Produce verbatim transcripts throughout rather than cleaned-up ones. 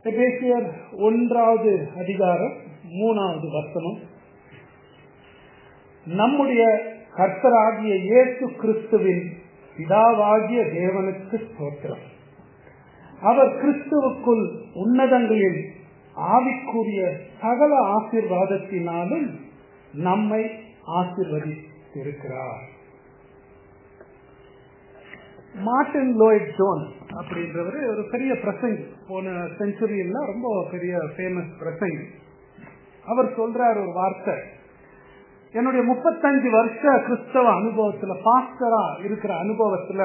எபேசியர் ஒன்றாவது அதிகாரம் மூணாவது வசனம். நம்முடைய கர்த்தராகிய இயேசு கிறிஸ்துவின் பிதாவாகிய தேவனுக்கு ஸ்தோத்திரம். அவர் கிறிஸ்துவுக்குள் உன்னதங்களில் ஆவிக்குரிய சகல ஆசீர்வாதத்தினாலும் நம்மை ஆசீர்வதித்திருக்கிறார். மார்ட்டின் லோயிட் ஜோன்ஸ் அப்படின்றவர் ஒரு பெரிய பிரசங்கி, போன செஞ்சுரியில ரொம்ப பெரிய ஃபேமஸ் பிரசங்கி. அவர் சொல்றார் ஒரு வார்த்தை, என்னுடைய முப்பத்தஞ்சு வருஷ கிறிஸ்தவ அனுபவத்துல, பாஸ்டரா இருக்கிற அனுபவத்துல,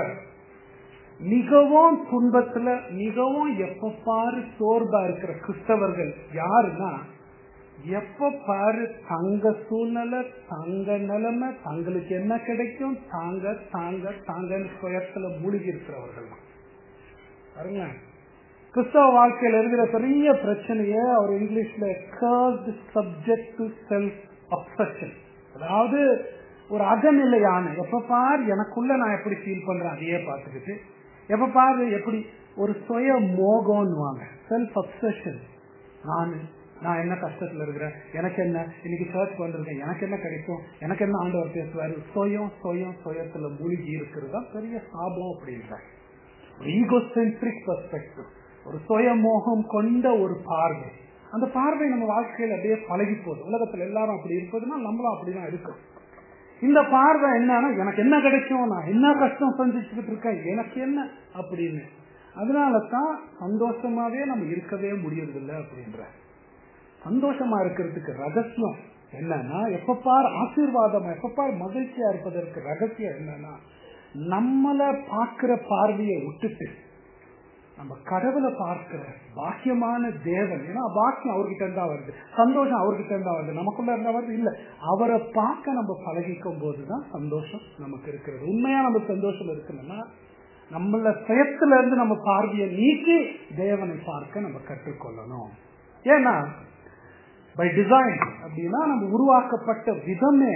மிகவும் துன்பத்துல, மிகவும் எப்ப பாரு சோர்வா இருக்கிற கிறிஸ்தவர்கள் யாருன்னா, எப்ப பாரு தங்க சூழ்நிலை, தங்க நிலைமை, தங்களுக்கு என்ன கிடைக்கும், தாங்க தாங்க தாங்க சுயத்துல மூழ்கி இருக்கிறவர்கள் தான். பாருங்க, கிறிஸ்தவ வாழ்க்கையில இருக்கிற பெரிய பிரச்சனைய அவர் இங்கிலீஷ்ல cursed subject to self obsession, அதாவது ஒரு அகநிலையான, எப்ப பாரு எனக்குள்ள நான் எப்படி ஃபீல் பண்றேன் அதையே பார்த்துக்கிட்டு, எப்ப பாரு எப்படி ஒரு சுய மோகம்னுவாங்க, செல்ஃப் அப்சஷன். நான் நான் என்ன கஷ்டத்துல இருக்கிறேன், எனக்கு என்ன இன்னைக்கு சர்ச் பண்றேன், எனக்கு என்ன கிடைக்கும், எனக்கு என்ன ஆண்டவர் பேசுவாரு, சுயம் சுயம் சுயத்துல மூழ்கி இருக்கிறதா பெரிய சாபம் அப்படின்ற ஈகோசென்ட்ரிக் பெர்ஸ்பெக்டிவ், ஒரு சுய மோகம் கொண்ட ஒரு பார்வை. அந்த பார்வை நம்ம வாழ்க்கையில அப்படியே பழகி போகுது. உலகத்துல எல்லாரும் அப்படி இருப்பதுன்னா நம்மளும் அப்படிதான் இருக்கும். இந்த பார்வை என்னன்னா, எனக்கு என்ன கிடைக்கும், நான் என்ன கஷ்டம் சந்திச்சுக்கிட்டு இருக்கேன், எனக்கு என்ன அப்படின்னு. அதனாலதான் சந்தோஷமாவே நம்ம இருக்கவே முடியறதில்லை அப்படின்ற. சந்தோஷமா இருக்கிறதுக்கு ரகசியம் என்னன்னா, எப்ப பார் ஆசீர்வாதம், எப்ப பார் மகிழ்ச்சியா இருப்பதற்கு ரகசியம் என்னன்னா, நம்மள பார்க்கிற பார்வையை விட்டுட்டு நம்ம கடவுளை பார்க்கிற பாக்கியமான தேவன். ஏன்னா பாக்கியம் அவர்கிட்ட இருந்தா வருது, சந்தோஷம் அவர்கிட்ட இருந்தா வருது, நமக்குள்ள இருந்தா வருது இல்ல. அவரை பார்க்க நம்ம பழகிக்கும் போதுதான் சந்தோஷம் நமக்கு இருக்கிறது. உண்மையா நமக்கு சந்தோஷம் இருக்கணும்னா நம்மள சுயத்துல இருந்து நம்ம பார்வையை நீக்கி தேவனை பார்க்க நம்ம கற்றுக்கொள்ளணும். ஏன்னா பை டிசைன் அப்படின்னா நம்ம உருவாக்கப்பட்ட விதமே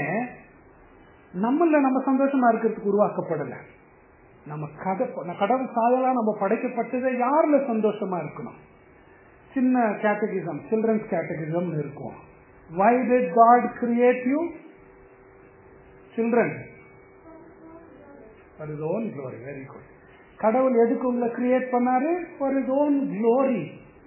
நம்மள நம்ம சந்தோஷமா இருக்கிறதுக்கு உருவாக்கப்படல. நம்ம கடவுள் சாயலா நம்ம படைக்கப்பட்டதை யாருல சந்தோஷமா இருக்கணும். சின்ன கேட்டகிசம், சில்ட்ரன்ஸ் கேட்டகிசம் இருக்கும். Why did God create you? Children, for His own glory. Very good. கடவுள் எதுக்கு உங்களை கிரியேட் பண்ணாரு? For His own glory.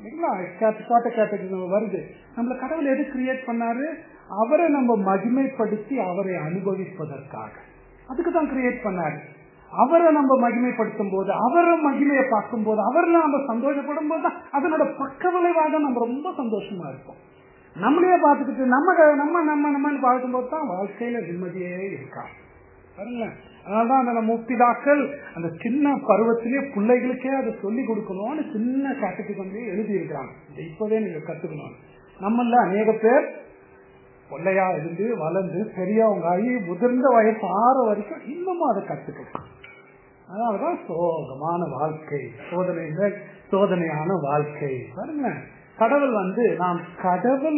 Catechism வருது. நம்மள கடவுள் எது கிரியேட் பண்ணாரு? அவரை நம்ம மகிமைப்படுத்தி அவரை அனுபவிப்பதற்காக. அதுக்கு தான் கிரியேட் பண்ணாரு. அவரை நம்ம மகிமைப்படுத்தும் போது, அவரை மகிமையை பார்க்கும் போது, அவர்ல நம்ம சந்தோஷப்படும் போது தான் அதனோட பக்க விளைவாக நம்ம ரொம்ப சந்தோஷமா இருப்போம். நம்மளே பார்த்துக்கிட்டு நம்ம நம்ம நம்ம நம்மன்னு பார்க்கும் போது தான் வாழ்க்கையில நிம்மதியே இருக்கா. பாருங்களேன், அதனாலதான் அந்த முப்பிதாக்கள் அந்த சின்ன பருவத்திலேயே பிள்ளைகளுக்கே அதை சொல்லி கொடுக்கணும்னு சின்ன கேட்டகிரி எழுதி இருக்கிறாங்க. இப்பவே நீங்க கத்துக்கணும். நம்மள அநேக பேர் பிள்ளையா இருந்து வளர்ந்து பெரியவங்க ஆகி முதிர்ந்த வயசு ஆற வரைக்கும் இன்னமும் அதை கத்துக்கலாம். அதனாலதான் சோகமான வாழ்க்கை, சோதனைகள் சோதனையான வாழ்க்கை. பாருங்க, கடவுள் வந்து நாம் கடவுள்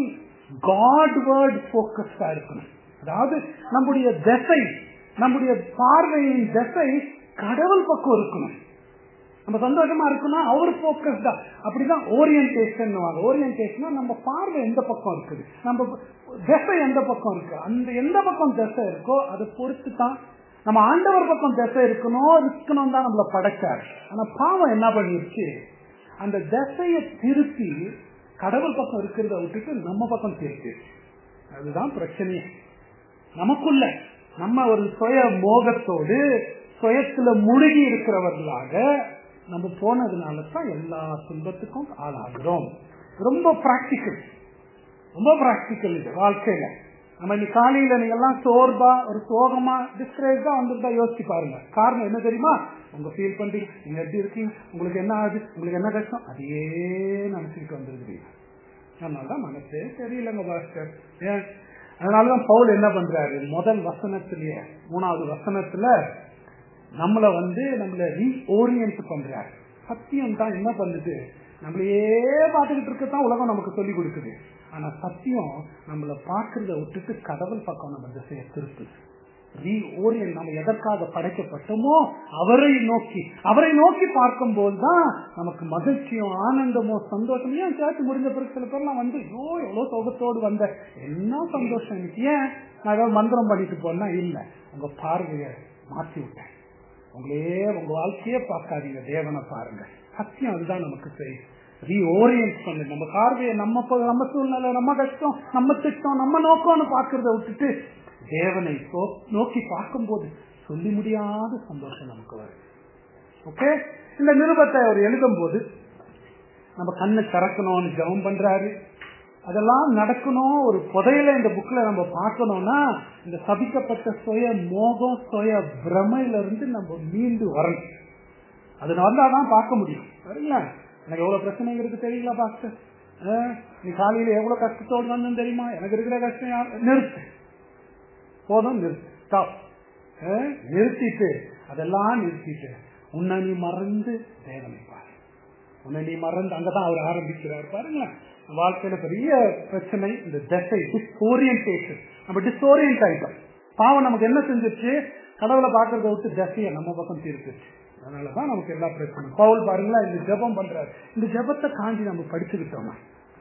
காட் வேர்ட் போக்கஸ்டா இருக்கணும். அதாவது நம்முடைய திசை, நம்முடைய பார்வையின் திசை கடவுள் பக்கம் இருக்கணும். நம்ம சந்தோஷமா இருக்கணும், அவர் போக்கஸ் தான். அப்படிதான் ஓரியன்டேஷன். ஓரியன்டேஷன் நம்ம பார்வை எந்த பக்கம் இருக்குது, நம்ம திசை எந்த பக்கம் இருக்கு, அந்த எந்த பக்கம் திசை இருக்கோ அதை பொறுத்து தான் நம்ம ஆண்டவர் பக்கம் திசை இருக்கணும் இருக்கணும் தான் நம்மள படைச்சாரு. ஆனா பாவம் என்ன பண்ணிருச்சு, அந்த திசையை திருப்பி கடவுள் பக்கம் இருக்கிறத விட்டுட்டு நம்ம பக்கம் திருப்பிடுச்சு. அதுதான் பிரச்சனையே. நமக்குள்ள நம்ம ஒரு சுய மோகத்தோடு சுயத்துல முழுகி இருக்கிறவர்களாக நம்ம போனதுனால தான் எல்லா துன்பத்துக்கும் ஆளாகிறோம். ரொம்ப பிராக்டிக்கல், ரொம்ப பிராக்டிக்கல் இது வாழ்க்கையில. நம்ம இன்னைக்கு காலையில நீங்க எல்லாம் சோர்வா ஒரு சோகமா டிஸ்கரேஜா வந்துருந்தா யோசிச்சு பாருங்க. காரணம் என்ன தெரியுமா? உங்க ஃபீல் பண்றீங்க, நீங்க எப்படி இருக்கீங்க, உங்களுக்கு என்ன ஆகுது, உங்களுக்கு என்ன கஷ்டம், அதையே நினைச்சுட்டு வந்துருக்கீங்க. அதனாலதான் மனசே தெரியலங்க பாஸ்டர். ஏன்? அதனாலதான் பவுல் என்ன பண்றாரு, முதல் வசனத்திலேயே மூணாவது வசனத்துல நம்மள வந்து நம்மள ரீஓரியன்ட் பண்றாரு. சத்தியம் தான் என்ன பண்ணுது, நம்மளையே பார்த்துக்கிட்டு இருக்கதான் உலகம் நமக்கு சொல்லி கொடுக்குது. ஆனா சத்தியம் நம்மள பார்க்கறத விட்டுட்டு கடவுள் பக்கம் நம்ம திசையை திருப்புது. ரீஓரியன்ட், நம்ம எதற்காக படைக்கப்பட்டோமோ அவரை நோக்கி அவரை நோக்கி பார்க்கும் போதுதான் நமக்கு மகிழ்ச்சியும் ஆனந்தமும் சந்தோஷம். ஏன் சேர்த்து முடிஞ்ச பிறகு சில பேர்லாம் வந்து ஐயோ எவ்வளவு சோகத்தோடு வந்த என்ன சந்தோஷம் எனக்கு, ஏன் நான் ஏதாவது மந்திரம் பண்ணிட்டு போனா இல்ல, உங்க பார்வையை மாற்றி விட்டேன். உங்களே உங்க வாழ்க்கையே பார்க்காதீங்க, தேவனை பாருங்க. சத்தியம் அதுதான் நமக்கு செய்யும். ரீஓரியன்ட் பண்ணு நம்ம பார்வையை, நம்ம நம்ம சூழ்நிலை, நம்ம கஷ்டம், நம்ம திட்டம், நம்ம நோக்கம்னு பாக்குறத விட்டுட்டு தேவனை நோக்கி பார்க்கும் போது சொல்லி முடியாத சந்தோஷம் நமக்கு வரும். ஓகே, இந்த நிருபத்தை அவர் எழுதும் போது நம்ம கண்ணை திறக்கணும்னு ஜெபம் பண்றாரு. அதெல்லாம் நடக்கணும். ஒரு புதையில இந்த புக்ல நம்ம பார்க்கணும்னா இந்த சபிக்கப்பட்ட சுய மோகம், சுய பிரமையில இருந்து நம்ம மீண்டு வரணும். அது வந்தாதான் பார்க்க முடியும். சரிங்களா? எனக்கு எவ்வளவு பிரச்சனைங்க இருக்கு தெரியுங்களா பாஸ்டர்? நீ காலையில எவ்வளவு கஷ்டத்தோடு வந்து தெரியுமா? எனக்கு இருக்கிற கஷ்டம் நிறுத்து, போதும், நிறுத்து, நிறுத்திட்டு அதெல்லாம் நிறுத்திட்டு உன்னை நீ மறந்து தேவனை பாரு. உன்னை நீ மறந்து அங்கதான் அவர் ஆரம்பிக்கிறார். பாருங்களேன், வாழ்க்கையில பெரிய பிரச்சனை இந்த திசை, டிஸ்ஓரியன்டேஷன். நம்ம டிஸ்ஓரியன்ட் ஆயிட்டோம். பாவம் நமக்கு என்ன செஞ்சிச்சு? கடவுளை பார்க்கறத விட்டு திசையை நம்ம பக்கம் தீர்த்துச்சு. அதனாலதான் நமக்கு எல்லா பிரச்சனையும். பவுல் பாருங்களா இந்த ஜெபம் பண்றாரு. இந்த ஜெபத்தை காஞ்சி நம்ம படிச்சுக்கிட்டோமா?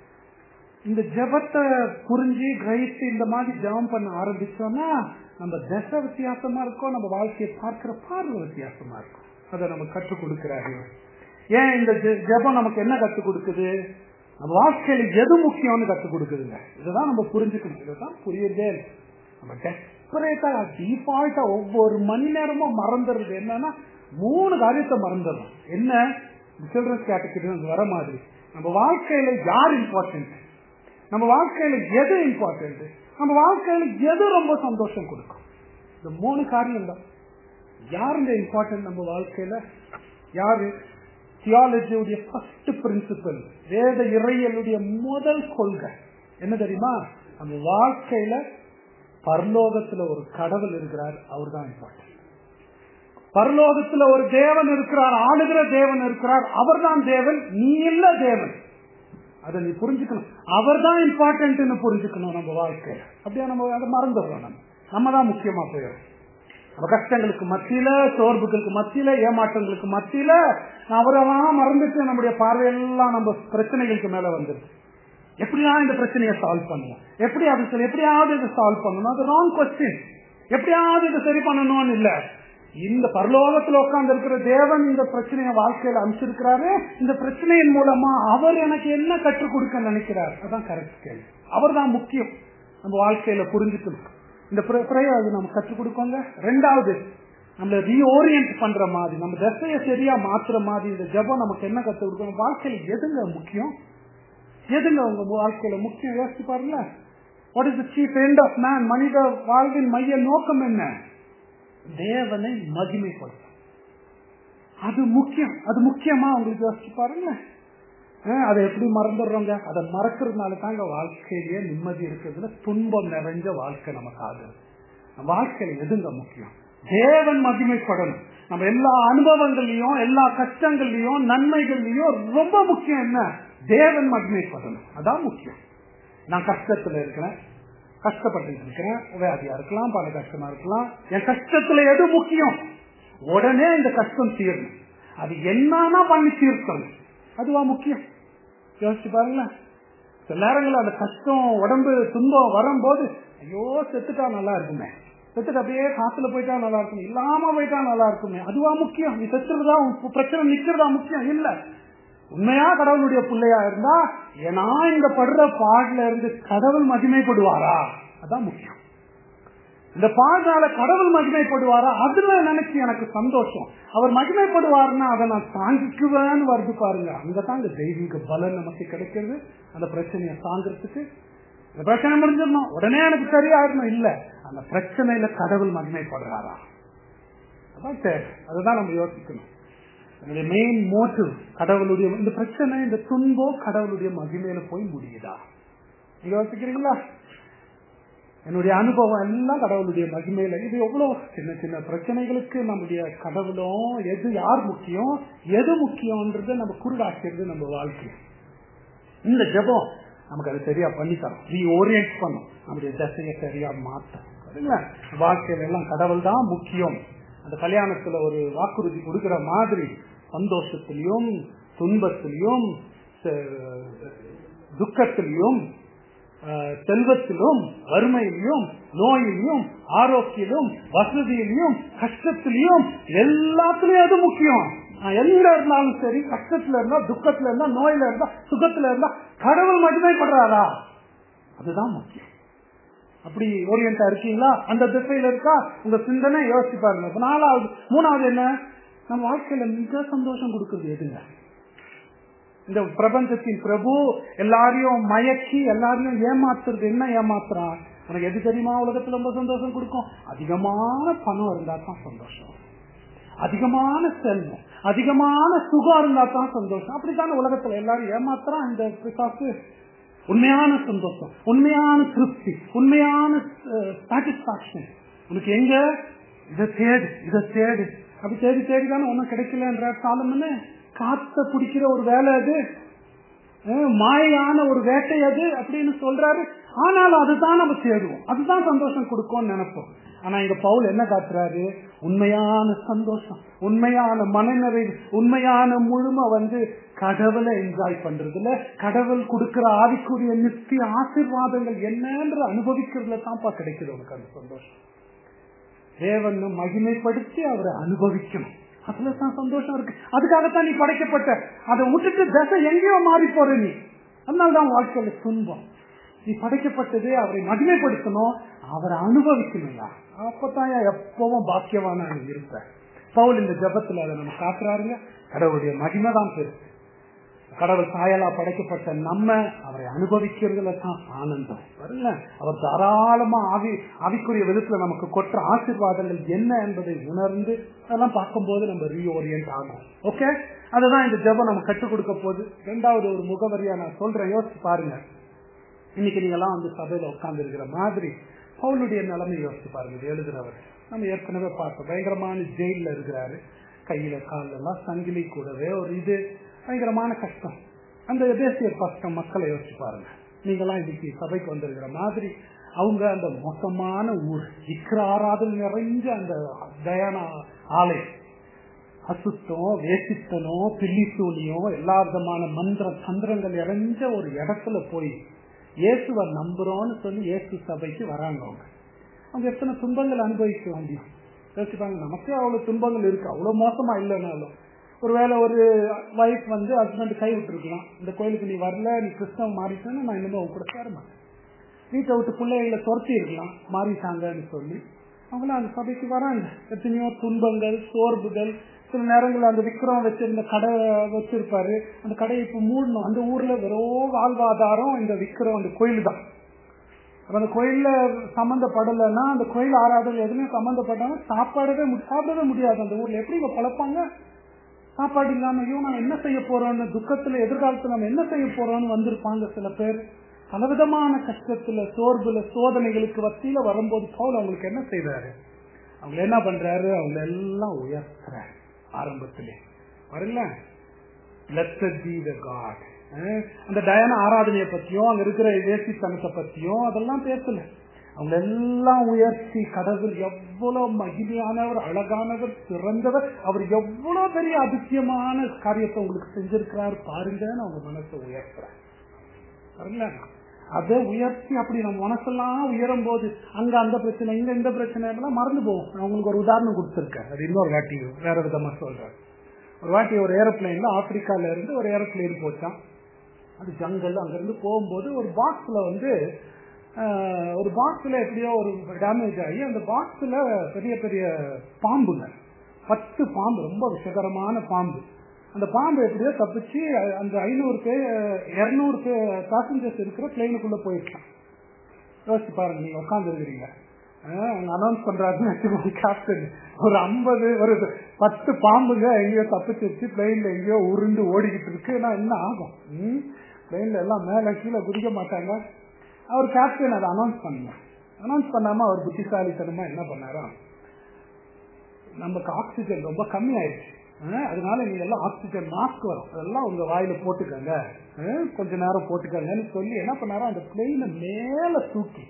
இந்த ஜெபத்தை புரிஞ்சு கிரகித்து இந்த மாதிரி ஜெபம் பண்ண ஆரம்பிச்சோம்னா நம்ம திசை வித்தியாசமா இருக்கும், நம்ம வாழ்க்கையை பார்க்கிற பார்வை வித்தியாசமா இருக்கும். அதை நம்ம கற்றுக் கொடுக்கிறாரு. ஏன் இந்த ஜெபம் நமக்கு என்ன கற்றுக் கொடுக்குது? நம்ம வாழ்க்கையில எது முக்கியம்னு கற்றுக் கொடுக்குதுங்க. இதுதான் நம்ம புரிஞ்சுக்கணும். இதுதான் புரியுதே. நம்ம டெஸ்பரேட்டா டிஃபால்ட்டா ஒவ்வொரு மணி நேரமும் மறந்துடுறது என்னன்னா மூணு காரியத்தை மறந்துடும். என்ன? சில்ட்ரன்ஸ் கேட்டகரி வர மாதிரி நம்ம வாழ்க்கையில யார் இம்பார்ட்டன்ட், நம்ம வாழ்க்கையில எது இம்பார்ட்டன்ட், நம்ம வாழ்க்கையில எது ரொம்ப சந்தோஷம் கொடுக்கும். இந்த மூணு காரியம் தான். யாருங்க இம்பார்ட்டன்ட் நம்ம வாழ்க்கையில? யாரு? தியாலஜியுடைய ஃபர்ஸ்ட் பிரின்சிபல், வேத இறையலுடைய முதல் கொள்கை என்ன தெரியுமா? நம்ம வாழ்க்கையில பரலோகத்துல ஒரு கடவுள் இருக்கிறார், அவர் தான் இம்பார்ட்டன்ட். பரலோகத்துல ஒரு தேவன் இருக்கிறார், ஆளுகிற தேவன் இருக்கிறார், அவர் தான் தேவன், நீ இல்ல தேவன். அதை நீ புரிஞ்சுக்கணும். அவர் தான் இம்பார்ட்டன்ட் புரிஞ்சுக்கணும் நம்ம வாழ்க்கையில. அப்படியே நம்ம அதை மறந்துடுறோம். நம்ம நம்ம தான் முக்கியமா போயிடும். நம்ம கஷ்டங்களுக்கு மத்தியில, சோர்வுகளுக்கு மத்தியில, ஏமாற்றங்களுக்கு மத்தியில அவரெல்லாம் மறந்துட்டு நம்முடைய பார்வையெல்லாம் நம்ம பிரச்சனைகளுக்கு மேல வந்துடுது. எப்படியா இந்த பிரச்சனையை சால்வ் பண்ணுவோம், எப்படி அது சொல்லி எப்படியாவது இதை சால்வ் பண்ணணும், அது ராங் கொஸ்டின். எப்படியாவது இதை சரி பண்ணணும்னு இல்ல. இந்த பரலோகத்துல உட்கார்ந்து இருக்கிற தேவன் இந்த பிரச்சனையை வாழ்க்கையில அமைச்சிருக்கிறாரு. இந்த பிரச்சனையின் மூலமா அவர் எனக்கு என்ன கற்றுக் கொடுக்க நினைக்கிறார், அதான் கரெக்ட் கேள்வி. அவர் தான் முக்கியம் நம்ம வாழ்க்கையில புரிஞ்சுக்கணும். இந்த அது நம்ம கற்றுக் கொடுக்கோங்க. ரெண்டாவது, நம்மள ரீஓரியன்ட் பண்ற மாதிரி, நம்ம திசையை சரியா மாத்துற மாதிரி இந்த ஜெபம் நமக்கு என்ன கற்றுக் கொடுக்கணும்? வாழ்க்கையில எதுங்க முக்கியம், எதுங்க உங்க வாழ்க்கையில முக்கியம் யோசிச்சு பாருங்க. What is the chief end of man? மனித வாழ்வின் மைய நோக்கம் என்ன? தேவனை மகிமைப்படுத்தும். அது முக்கியம். அது முக்கியமா உங்களுக்கு யோசிச்சு பாருங்க. அதை எப்படி மறந்துடுறோங்க? அதை மறக்கிறதுனால தாங்க வாழ்க்கையிலேயே நிம்மதி இருக்கிறதுல துன்பம் நிறைஞ்ச வாழ்க்கை நமக்கு ஆகுது. நம்ம வாழ்க்கையில எதுங்க முக்கியம்? தேவன் மகிமைப்படணும். நம்ம எல்லா அனுபவங்கள்லயும், எல்லா கஷ்டங்கள்லயும், நன்மைகள்லயும் ரொம்ப முக்கியம் என்ன? தேவன் மகிமைப்படணும். அதான் முக்கியம். நான் கஷ்டத்துல இருக்கிறேன், கஷ்டப்பட்டு இருக்கிறேன், வியாதியா இருக்கலாம், பல கஷ்டமா இருக்கலாம். என் கஷ்டத்துல எது முக்கியம்? உடனே இந்த கஷ்டம் தீரணும். அது என்னன்னா பண்ணி தீர்க்கணும், அதுவா முக்கியம். யோசிச்சு பாருங்களேன். சில நேரங்கள் அந்த கஷ்டம், உடம்பு துன்பம் வரும்போது ஐயோ செத்துட்டா நல்லா இருக்குமே, செத்துட்டு அப்படியே காத்துல போயிட்டா நல்லா இருக்குமே, இல்லாம போயிட்டா நல்லா இருக்குமே, அதுவா முக்கியம்? நீ செத்துறதா பிரச்சனை நிக்கிறதா முக்கியம் இல்ல. உண்மையா கடவுளுடைய பிள்ளையா இருந்தா ஏன்னா இந்த படுற பாடல இருந்து கடவுள் மகிமைப்படுவாரா, அதான் முக்கியம். இந்த பாடலால கடவுள் மகிமைப்படுவாரா, அதுல நினைச்சு எனக்கு சந்தோஷம். அவர் மகிமைப்படுவார்னா அதை நான் தாங்கிக்குவேன்னு வருது பாருங்க. அங்கதான் இந்த தெய்வீக பலன் நமக்கு கிடைக்கிறது. அந்த பிரச்சனையை தாங்கிறதுக்கு, இந்த பிரச்சனை முடிஞ்சிடணும் உடனே எனக்கு சரியாயிடணும் இல்ல, அந்த பிரச்சனையில கடவுள் மகிமைப்படுறாரா, அதான் தேவை. அதுதான் நம்ம யோசிக்கணும். என்னுடைய மெயின் மோட்டிவ் கடவுளுடைய இந்த பிரச்சனை, இந்த துன்பம் கடவுளுடைய மகிமையில போய் முடியுதா நீங்க யோசிக்கிறீங்களா? என்னுடைய அனுபவம் எல்லாம் கடவுளுடைய மகிமையில. இது எவ்வளவு சின்ன சின்ன பிரச்சனைகளுக்கு நம்முடைய கடவுளும் எது யார் முக்கியம், எது முக்கியம்ன்றத நம்ம குருடாக்கிறது நம்ம வாழ்க்கை. இந்த ஜெபம் நமக்கு அது சரியா பண்ணி தரும், ரீஓரியன்ட் பண்ணும், நம்முடைய திசையை சரியா மாற்றும். வாழ்க்கையில எல்லாம் கடவுள் தான் முக்கியம். அந்த கல்யாணத்துல ஒரு வாக்குறுதி கொடுக்கிற மாதிரி சந்தோஷத்திலையும் துன்பத்திலையும் துக்கத்திலையும் செல்வத்திலும் வறுமையிலும் நோயிலும் ஆரோக்கியிலும் வசதியிலும் கஷ்டத்திலையும் எல்லாத்துலயும் அது முக்கியம். எங்க இருந்தாலும் சரி, கஷ்டத்துல இருந்தா துக்கத்துல இருந்தா நோயில இருந்தா சுகத்துல இருந்தா கடவுள் மகிமைப்படுறாரா, அதுதான் முக்கியம். அப்படி ஓரியன்டா இருக்கீங்களா? அந்த திசையில இருக்கா உங்க சிந்தனை? யோசிச்சு பாருங்க. நாலாவது மூணாவது என்ன, நம்ம வாழ்க்கையில மிக சந்தோஷம் கொடுக்குறது எதுங்க? இந்த பிரபஞ்சத்தின் பிரபு எல்லாரையும் மயக்கி எல்லாரையும் ஏமாத்துறது என்ன ஏமாத்துறான்? உனக்கு எது தெரியுமா உலகத்துல ரொம்ப சந்தோஷம் கொடுக்கும்? அதிகமான பணம் இருந்தா தான் சந்தோஷம், அதிகமான செல்வம், அதிகமான சுகம் இருந்தா தான் சந்தோஷம். அப்படித்தான உலகத்துல எல்லாரும் ஏமாத்துறான் இந்த பிசாசு. உண்மையான சந்தோஷம், உண்மையான திருப்தி, உண்மையான சாட்டிஸ்பாக்சன் உனக்கு எங்க? இதை தேடு, இதை தேடு. அப்படி தேடி தேடிதானே ஒன்னும் கிடைக்கலன்ற சாலமன்னு காத்த பிடிக்கிற ஒரு வேலை அது, மாயான ஒரு வேட்டை அது அப்படின்னு சொல்றாரு. ஆனாலும் அதுதான் நம்ம தேடுவோம், அதுதான் சந்தோஷம் கொடுக்கும்னு நினைப்போம். ஆனா இங்க பவுல் என்ன காட்டுறாரு? உண்மையான சந்தோஷம், உண்மையான மனநிறைவு, உண்மையான முழுமை வந்து கடவுளை என்ஜாய் பண்றதுல, கடவுள் கொடுக்கிற ஆவிக்குரிய நித்திய ஆசீர்வாதங்கள் என்னன்ற அனுபவிக்கிறதுல தான்ப்பா கிடைக்குது உனக்கு அந்த சந்தோஷம். தேவன் மகிமைப்படுத்தி அவரை அனுபவிக்கணும், அதுலதான் சந்தோஷம் இருக்கு. அதுக்காகத்தான் நீ படைக்கப்பட்ட. அதை விட்டுட்டு தசை எங்கேயோ மாறி போற நீ. அதனால்தான் வாழ்க்கையில துன்பம். நீ படைக்கப்பட்டதே அவரை மகிமைப்படுத்தணும், அவரை அனுபவிக்கணும்யா. அப்பதான் எப்பவும் பாக்கியவான இருப்ப. பவுல் இந்த ஜபத்துல அதை நம்ம காட்டுறாருங்க. கடவுளுடைய மகிமை தான் பெருசு. கடவுள் சாயலா படைக்கப்பட்ட நம்ம அவரை அனுபவிக்கிறதுல தான் ஆனந்தம் வரல. அவர் தாராளமா ஆவி ஆவிக்குரிய விதத்துல நமக்கு கொற்ற ஆசீர்வாதங்கள் என்ன என்பதை உணர்ந்து அதெல்லாம் பார்க்கும்போது நம்ம ரீஓரியன்ட் ஆகும். ஓகே, அதுதான் இந்த ஜபம் நம்ம கற்றுக் கொடுக்க போகுது. ரெண்டாவது ஒரு முகவரியா நான் சொல்றேன், யோசிச்சு பாருங்க. இன்னைக்கு நீங்க எல்லாம் வந்து சபையில உட்கார்ந்து இருக்கிற மாதிரி பவுலுடைய நிலைமை யோசிச்சு பாருங்க. எழுதுறவர் நம்ம ஏற்கனவே பார்த்தோம், பயங்கரமான ஜெயில இருக்கிறாரு, கையில கால எல்லாம் சங்கிலி, கூடவே ஒரு இது பயங்கரமான கஷ்டம். அந்த தேசிய கஷ்டம் மக்களை யோசிச்சு பாருங்க. நீங்கெல்லாம் இன்னைக்கு சபைக்கு வந்திருக்கிற மாதிரி அவங்க அந்த மோசமான ஊர் விக்கிர ஆராதனை நிறைஞ்ச அந்த தயானா ஆலயம், அசுத்தம், வேசித்தனம், பில்லிசூலியம், எல்லா விதமான மந்திர தந்திரங்கள் இறைஞ்ச ஒரு இடத்துல போய் இயேசுவை நம்புறோம்னு சொல்லி இயேசு சபைக்கு வராங்க. அவங்க அவங்க எத்தனை துன்பங்கள் அனுபவிக்க முடியும் யோசிப்பாங்க. நமக்கே அவ்வளவு துன்பங்கள் இருக்கு, அவ்வளவு மோசமா இல்லைனாலும். ஒருவேளை ஒரு வைஃப் வந்து ஹஸ்பண்ட் கை விட்டுருக்கலாம், இந்த கோயிலுக்கு நீ வரல, நீ கிறிஸ்தவம் மாறிட்டேன்னு நான் இன்னும் அவங்க கூட சேர மாட்டேன். வீட்டை விட்டு பிள்ளைகளை துரத்தி இருக்கலாம் மாறிட்டாங்கன்னு சொல்லி. அவங்களும் அந்த சபைக்கு வராங்க. எத்தனையோ துன்பங்கள், சோர்வுகள். சில நேரங்கள் அந்த விக்ரம் வச்சிருந்த கடை வச்சிருப்பாரு, அந்த கடையை இப்ப மூடணும். அந்த ஊர்ல வெறும் வாழ்வாதாரம் இந்த விக்ரம் அந்த கோயில் தான். அந்த கோயில்ல சம்பந்தப்படலைன்னா, அந்த கோயில் ஆராதனை எதுவுமே சம்பந்தப்பட்டாங்க சாப்பாடவே சாப்பிடவே முடியாது. அந்த ஊர்ல எப்படி இவங்க பழப்பாங்க? சாப்பாடு இல்லாம ஐயோ நான் என்ன செய்ய போறோம்னு துக்கத்துல, எதிர்காலத்துல நம்ம என்ன செய்ய போறோம்னு வந்திருப்பாங்க சில பேர். பலவிதமான கஷ்டத்துல, சோர்வுல, சோதனைகளுக்கு வத்தியில வரும்போது பவுல் அவங்களுக்கு என்ன செய்யறாரு? அவங்க என்ன பண்றாரு? அவங்க எல்லாம் உயர்த்துறாரு. ஆரம்பத்திலே வரல, blessed be the God. அந்த டயானா ஆராதனையை பத்தியும் அங்க இருக்கிற வேசித்தனத்தை பத்தியும் அதெல்லாம் பேசல. அவங்க எல்லாம் உயர்த்தி கடவுள் எவ்வளவு மகிமையானவர், அழகானவர், சிறந்தவர், அவர் எவ்வளவு பெரிய அதிசயமான காரியத்தை உங்களுக்கு செஞ்சிருக்கிறார் பாருங்கன்னு அவங்க மனசை உயர்த்துறாரு. அதை உயர்த்தி அப்படி நம்ம மனசெல்லாம் உயரும் போது அங்க அந்த பிரச்சனை, இங்க இந்த பிரச்சனை எல்லாம் மறந்து போகும். நான் உங்களுக்கு ஒரு உதாரணம் கொடுத்துருக்கேன், அது இன்னொரு வாட்டி வேற விதமா சொல்றேன். ஒரு வாட்டி ஒரு ஏரோப்ளைன்ல ஆப்பிரிக்கால இருந்து ஒரு ஏரோப்ளைன் போச்சான். அது ஜங்கல். அங்க இருந்து போகும்போது ஒரு பாக்ஸ்ல வந்து ஒரு பாக்ஸ்ல எப்படியோ ஒரு டேமேஜ் ஆகி அந்த பாக்ஸ்ல பெரிய பெரிய பாம்புங்க, பத்து பாம்பு, ரொம்ப விஷகரமான பாம்பு. அந்த பாம்பு எப்படியோ தப்பிச்சு அந்த ஐநூறு பேர் இருநூறு பேசஞ்சர்ஸ் இருக்கிற பிளைனுக்குள்ள போயிருக்கான். யோசிச்சு பாருங்க, நீங்க உட்கார்ந்து இருக்கிறீங்க, அனௌன்ஸ் பண்றாருன்னு கேப்டன் ஒரு ஐம்பது ஒரு பத்து பாம்புங்க எங்கேயோ தப்பிச்சு வச்சு பிளைன்ல எங்கேயோ உருண்டு ஓடிக்கிட்டு இருக்குன்னா என்ன ஆகும்? பிளைன்ல எல்லாம் மேல கீழே குதிக்க மாட்டாங்க. அவர் கேப்டன் அதை அனௌன்ஸ் பண்ண அனௌன்ஸ் பண்ணாம அவர் புத்திசாலித்தனமா என்ன பண்ணாரா, நமக்கு ஆக்சிஜன் ரொம்ப கம்மி ஆயிடுச்சு, அதனால நீங்க எல்லாம் ஆக்சிஜன் மாஸ்க் வரும், அதெல்லாம் உங்க வாயில போட்டுக்கங்க, கொஞ்ச நேரம் போட்டுக்கங்கன்னு சொல்லி என்ன பண்ணாரோ அந்த பிளெயினை மேல தூக்கி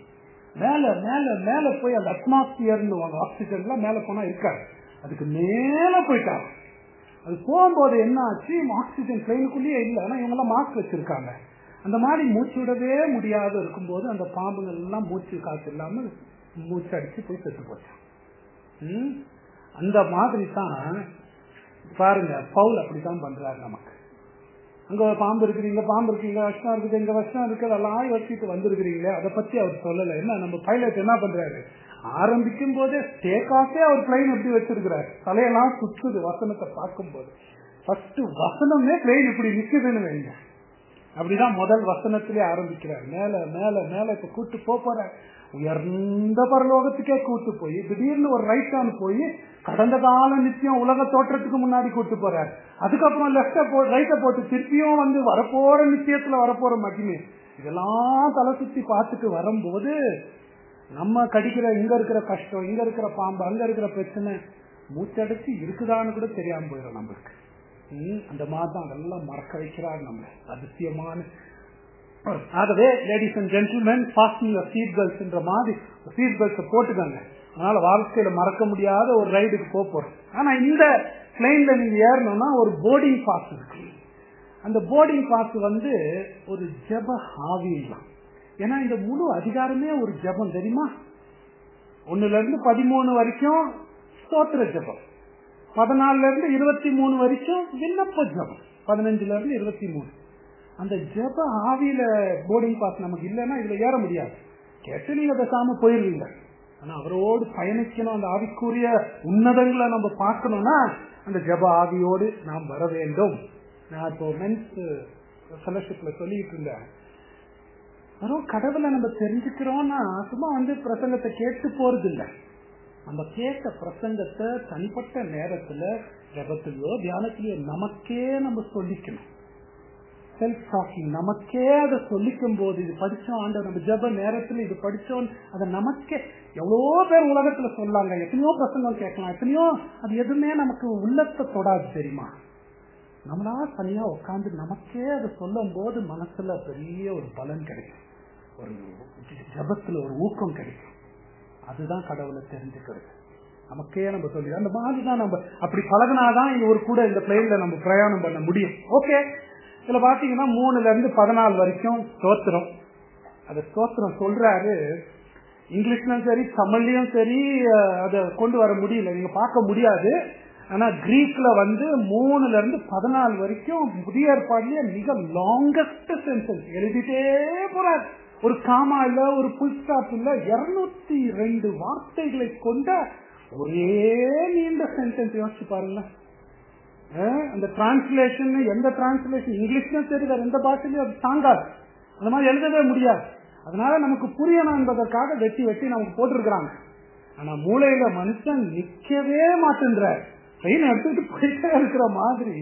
மேல மேல மேல போய் அந்த அட்மாஸ்பியர்னு ஆக்சிஜன் எல்லாம் மேல போனா இருக்காது, அதுக்கு மேல போயிட்டாங்க. அது போகும்போது என்ன ஆச்சு, ஆக்சிஜன் பிளைனுக்குள்ளேயே இல்லை. ஆனா இவங்க எல்லாம் மாஸ்க் வச்சிருக்காங்க. அந்த மாதிரி மூச்சு விடவே முடியாத இருக்கும்போது அந்த பாம்புகள் எல்லாம் மூச்சு காத்து இல்லாம மூச்சு அடிச்சு போய் செத்து போச்சு. உம் அந்த மாதிரி தான் பாருங்க, பவுல் அப்படித்தான் பண்றாரு. நமக்கு அங்க பாம்பு இருக்கிறீங்க, பாம்பு இருக்கீங்க, வருஷம் இருக்குது, எங்க வருஷம் இருக்குது, எல்லாம் வச்சுட்டு வந்திருக்கிறீங்களே, அதை பத்தி அவர் சொல்லல. என்ன நம்ம பைலட் என்ன பண்றாரு, ஆரம்பிக்கும் போதே டேக் ஆஃபே அவர் பிளைன் எப்படி வச்சிருக்கிறார், தலையெல்லாம் சுற்றுது வசனத்தை பார்க்கும் போது. ஃபர்ஸ்ட் வசனமே பிளைன் இப்படி நிக்குதுன்னு வைங்க, அப்படிதான் முதல் வசனத்திலே ஆரம்பிக்கிறார். மேல மேல மேல இப்ப கூட்டு போற உயர்ந்த பரலோகத்துக்கே கூட்டு போய் திடீர்னு ஒரு ரைட் ஆன் போய் கடந்த கால நிச்சயம் உலக தோற்றத்துக்கு முன்னாடி கூட்டு போறாரு. அதுக்கப்புறம் லெப்ட போ ரைட்ட போட்டு திருப்பியும் வந்து வரப்போற நிச்சயத்துல வரப்போற மகிமை இதெல்லாம் தலை சுத்தி பார்த்துட்டு வரும்போது நம்ம கடிக்கிற இங்க இருக்கிற கஷ்டம், இங்க இருக்கிற பாம்பு, அங்க இருக்கிற பிரச்சனை மூச்சடைச்சு இருக்குதான்னு கூட தெரியாம போயிடும் நம்மளுக்கு. அந்த மாதிரி அதெல்லாம் மறக்க வைக்கிறார் நம்ம அதிசயமான. ஆகவே ladies and gentlemen, fasting seat belts என்ற மாதிரி சீட் பெல்ட்ஸ் போட்டுக்காங்க. அதனால வாழ்க்கையில மறக்க முடியாத ஒரு ரைடுக்கு போக போறோம். ஆனா இந்த பிளைன்ல நீங்க ஏறணும்னா ஒரு போர்டிங் பாஸ் இருக்கு. அந்த போர்டிங் பாஸ் வந்து ஒரு ஜெப ஆவியெல்லாம். ஏன்னா இந்த முழு அதிகாரமே ஒரு ஜெபம் தெரியுமா. ஒண்ணுல இருந்து பதிமூணு வரைக்கும் ஸ்தோத்திர ஜெபம், பதினாலுல இருந்து இருபத்தி மூணு வரைக்கும் விண்ணப்ப ஜெபம், பதினஞ்சுல இருந்து இருபத்தி மூணு. அந்த ஜெப ஆவியில போர்டிங் பாஸ் நமக்கு இல்லைன்னா இதுல ஏற முடியாது. கேட்டு நீங்க பேசாம போயிருவீங்க. ஆனா அவரோடு பயணிக்கணும், அந்த ஆவிக்குரிய உன்னதங்களை நம்ம பார்க்கணும்னா அந்த ஜெப ஆவியோடு நாம் வர வேண்டும். நான் இப்போ மென்ஸ் ஃபெலோஷிப்ல சொல்லிட்டு இருந்தேன், வெறும் கடவுளை நம்ம தெரிஞ்சுக்கிறோம்னா சும்மா வந்து பிரசங்கத்தை கேட்டு போறது இல்லை. நம்ம கேட்ட பிரசங்கத்தை தனிப்பட்ட நேரத்துல ஜெபத்திலயோ தியானத்திலயோ நமக்கே நம்ம சொல்லிக்கணும். செல்ஃப் டாக்கிங் நமக்கே அதை சொல்லிக்கும் போது, இது படிச்சோம் ஆண்டவர், நம்ம ஜெப நேரத்துல இது படிச்சோம், அதை நமக்கே எவ்வளோ பேர் உலகத்துல சொல்லாங்க, எத்தனையோ பிரசங்கம் கேட்கலாம், எத்தனையோ, அது எதுவுமே நமக்கு உள்ளத்தை தொடாது தெரியுமா. நம்மளா தனியா உட்காந்து நமக்கே அதை சொல்லும் போது மனசுல பெரிய ஒரு பலன் கிடைக்கும், ஒரு ஜெபத்துல ஒரு ஊக்கம் கிடைக்கும். அதுதான் கடவுளை தெரிஞ்சுக்கிறது. நமக்கே நம்ம சொல்லி அந்த மாதிரிதான் நம்ம அப்படி பழகினாதான் இது ஒரு கூட இந்த பிளைன்ல நம்ம பிரயாணம் பண்ண முடியும். ஓகே, இதுல பாத்தீங்கன்னா மூணுல இருந்து பதினாலு வரைக்கும் ஸ்தோத்திரம். அந்த ஸ்தோத்திரம் சொல்றாரு, இங்கிலீஷ்லயும் சரி தமிழ்லயும் சரி அதை கொண்டு வர முடியல, நீங்க பார்க்க முடியாது. ஆனா கிரீக்ல வந்து மூணுல இருந்து பதினாலு வரைக்கும் புதிய ஏற்பாடுலயே மிக லாங்கஸ்ட் சென்டென்ஸ் எழுதிட்டே போறாரு. ஒரு காமா இல்ல, ஒரு புல் ஸ்டாப் இல்ல, இருநூத்தி ரெண்டு வார்த்தைகளை கொண்ட ஒரே நீண்ட சென்டென்ஸ். யோசிச்சு பாருங்க. அந்த டிரான்ஸ்லேஷன், எந்த டிரான்ஸ்லேஷன் இங்கிலீஷ்லயும் சரி வேற எந்த பாஷையிலும் அது தாங்காது, அந்த மாதிரி எழுதவே முடியாது. அதனால நமக்கு புரியணும் என்பதற்காக வெட்டி வெட்டி நமக்கு போட்டிருக்கிறாங்க. ஆனா மூளையில மனுஷன் நிக்கவே மாட்டேன்றார், ட்ரெயின் எடுத்துட்டு போயிட்டே இருக்கிற மாதிரி.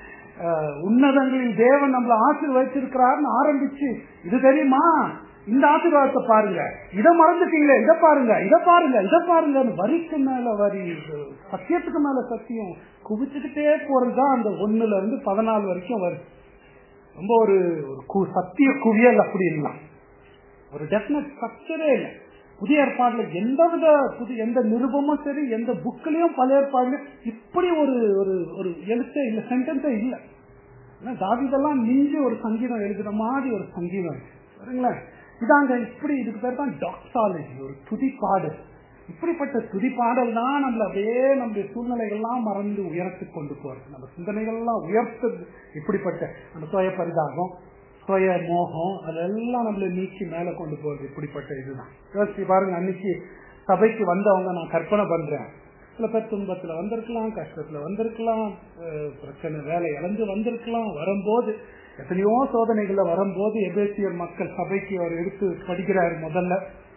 உன்னதங்களில் தேவன் நம்மள ஆசீர்வதிச்சிருக்கிறார்னு ஆரம்பிச்சு, இது தெரியுமா, இந்த ஆசீர்வாதத்தை பாருங்க, இதை மறந்துட்டீங்களே, இதை பாருங்க, இதை பாருங்க, இதை பாருங்க, வரிக்கு மேல வரி, சத்தியத்துக்கு மேல சத்தியம் குவிச்சுக்கிட்டே போறதுதான் அந்த ஒண்ணுல இருந்து பதினாலு வரைக்கும் வருது. ரொம்ப ஒரு சத்திய குவியல் அப்படி இல்லை, ஒரு டெஃபினட் ஸ்ட்ரக்சரே இல்லை. புதிய ஏற்பாடுல எந்த வித புதிய எந்த நிருபமும் சரி, எந்த புக்லயும் பழைய ஏற்பாடுல இப்படி ஒரு ஒரு எழுத்தே இல்லை, சென்டென்ஸே இல்லை. தாவீதெல்லாம் மிஞ்சி ஒரு சங்கீதம் எழுதுற மாதிரி ஒரு சங்கீதம் சரிங்களேன். இதாங்க இப்படி, இதுக்கு பேர் தான் டாக்ஸாலஜி, ஒரு துதிப்பாடல். இப்படிப்பட்ட துதிப்பாடல் தான் நம்மள அப்படியே நம்முடைய சூழ்நிலைகள்லாம் மறந்து உயர்த்து கொண்டு போறது, நம்ம சிந்தனைகள்லாம் உயர்த்துறது. இப்படிப்பட்ட நம்ம சுய பரிதாகம், சுய மோகம், அதெல்லாம் நம்மள நீக்கி மேல கொண்டு போறது இப்படிப்பட்ட இதுதான். யோசிச்சு பாருங்க, அன்னைக்கு சபைக்கு வந்தவங்க நான் கற்பனை பண்றேன், சில பேர் துன்பத்துல வந்திருக்கலாம், கஷ்டத்துல வந்திருக்கலாம், பிரச்சனை வேலை இழந்து வந்திருக்கலாம். வரும்போது எத்தனையோ சோதனைகள்ல வரும்போது எபேசியர் மக்கள் சபைக்கு அவர் எடுத்து படிக்கிறார். முதல்ல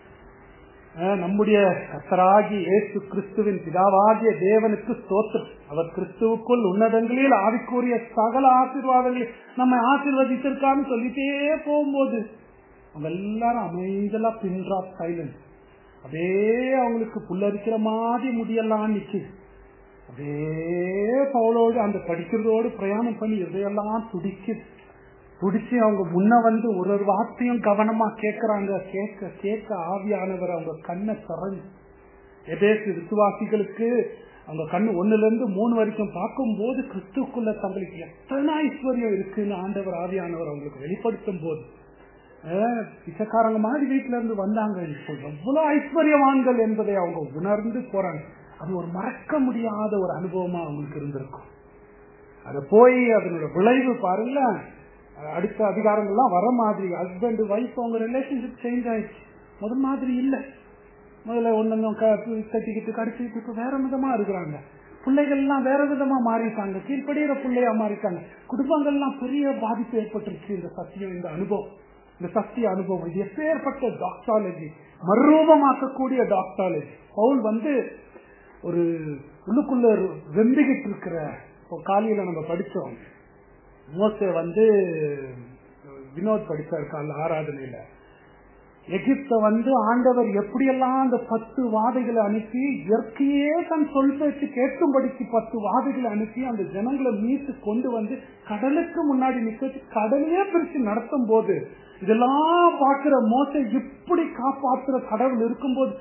நம்முடைய கர்த்தராகிய இயேசு கிறிஸ்துவின் பிதாவாகிய தேவனுக்கு ஸ்தோத்திரம், அவர் கிறிஸ்துவுக்குள் உன்னதங்களில் ஆவிக்குரிய சகல ஆசீர்வாதங்களில் நம்ம ஆசீர்வதித்திருக்கான்னு சொல்லிட்டே போகும்போது அவங்க எல்லாரும் அமைதலா பின் டிராப் சைலன்ஸ், அப்படியே அவங்களுக்கு புல்லரிக்கிற மாதிரி முடியெல்லாம் நிக்குது. அப்படியே பவுலோடு அந்த படிக்கிறதோடு பிரயாணம் பண்ணி இதையெல்லாம் துடிக்குது. பிடிச்சி அவங்க முன்ன வந்து ஒரு ஒரு வார்த்தையும் கவனமா கேட்கறாங்க. கேட்க கேட்க ஆவியானவர் அவங்க கண்ணை திறந்து எபேசு விசுவாசிகளுக்கு அவங்க கண்ணு ஒண்ணுல இருந்து மூணு வரைக்கும் பார்க்கும் போது கிறிஸ்துக்குள்ள தங்களுக்கு எத்தனை ஐஸ்வர்யம் இருக்குன்னு ஆண்டவர் ஆவியானவர் அவங்களுக்கு வெளிப்படுத்தும் போது பிச்சைக்காரங்க மாதிரி வீட்டுல இருந்து வந்தாங்க, எவ்வளவு ஐஸ்வர்யவான்கள் என்பதை அவங்க உணர்ந்து போறாங்க. அது ஒரு மறக்க முடியாத ஒரு அனுபவமா அவங்களுக்கு இருந்திருக்கும். அத போய் அதனோட விளைவு பாருங்க, அடுத்த அதிகாரங்கள்லாம் வர மாதிரி ஹஸ்பண்ட் ஒய்ஃப் அவங்க ரிலேஷன்ஷிப் சேஞ்ச் ஆயிடுச்சு. முதல் மாதிரி இல்ல. முதல்ல ஒன்னு கட்டிக்கிட்டு கடிச்சுக்கிட்டு வேற விதமா இருக்கிறாங்க. பிள்ளைகள் எல்லாம் வேற விதமா மாறிட்டாங்க, கீழ்படுகிற பிள்ளையா மாறிட்டாங்க. குடும்பங்கள்லாம் பெரிய பாதிப்பு ஏற்பட்டுருச்சு. இந்த சத்தியம், இந்த அனுபவம், இந்த சத்திய அனுபவம், இது எப்பேற்பட்ட டாக்டாலஜி, மறுரூபமாக்கக்கூடிய டாக்டாலஜி. பவுல் வந்து ஒரு உள்ளுக்குள்ள வெம்பிக்கிட்டு இருக்கிற காலையில நம்ம படிச்சோம். மோசே வந்து வினோத் படிச்சார் கால ஆராதனையில. எகிப்த வந்து ஆண்டவர் எப்படியெல்லாம் அந்த பத்து வாதைகளை அனுப்பி இயற்கையே தன் சொல் பேச்சு கேட்கும்படிக்கு பத்து வாதைகளை அனுப்பி அந்த ஜனங்களை மீட்டு கொண்டு வந்து கடலுக்கு முன்னாடி நிக்க வச்சு கடலையே பிரிச்சு நடத்தும் போது இதெல்லாம் பார்க்கிற மோசே இப்படி காப்பாற்றுற கடவுள் இருக்கும்போது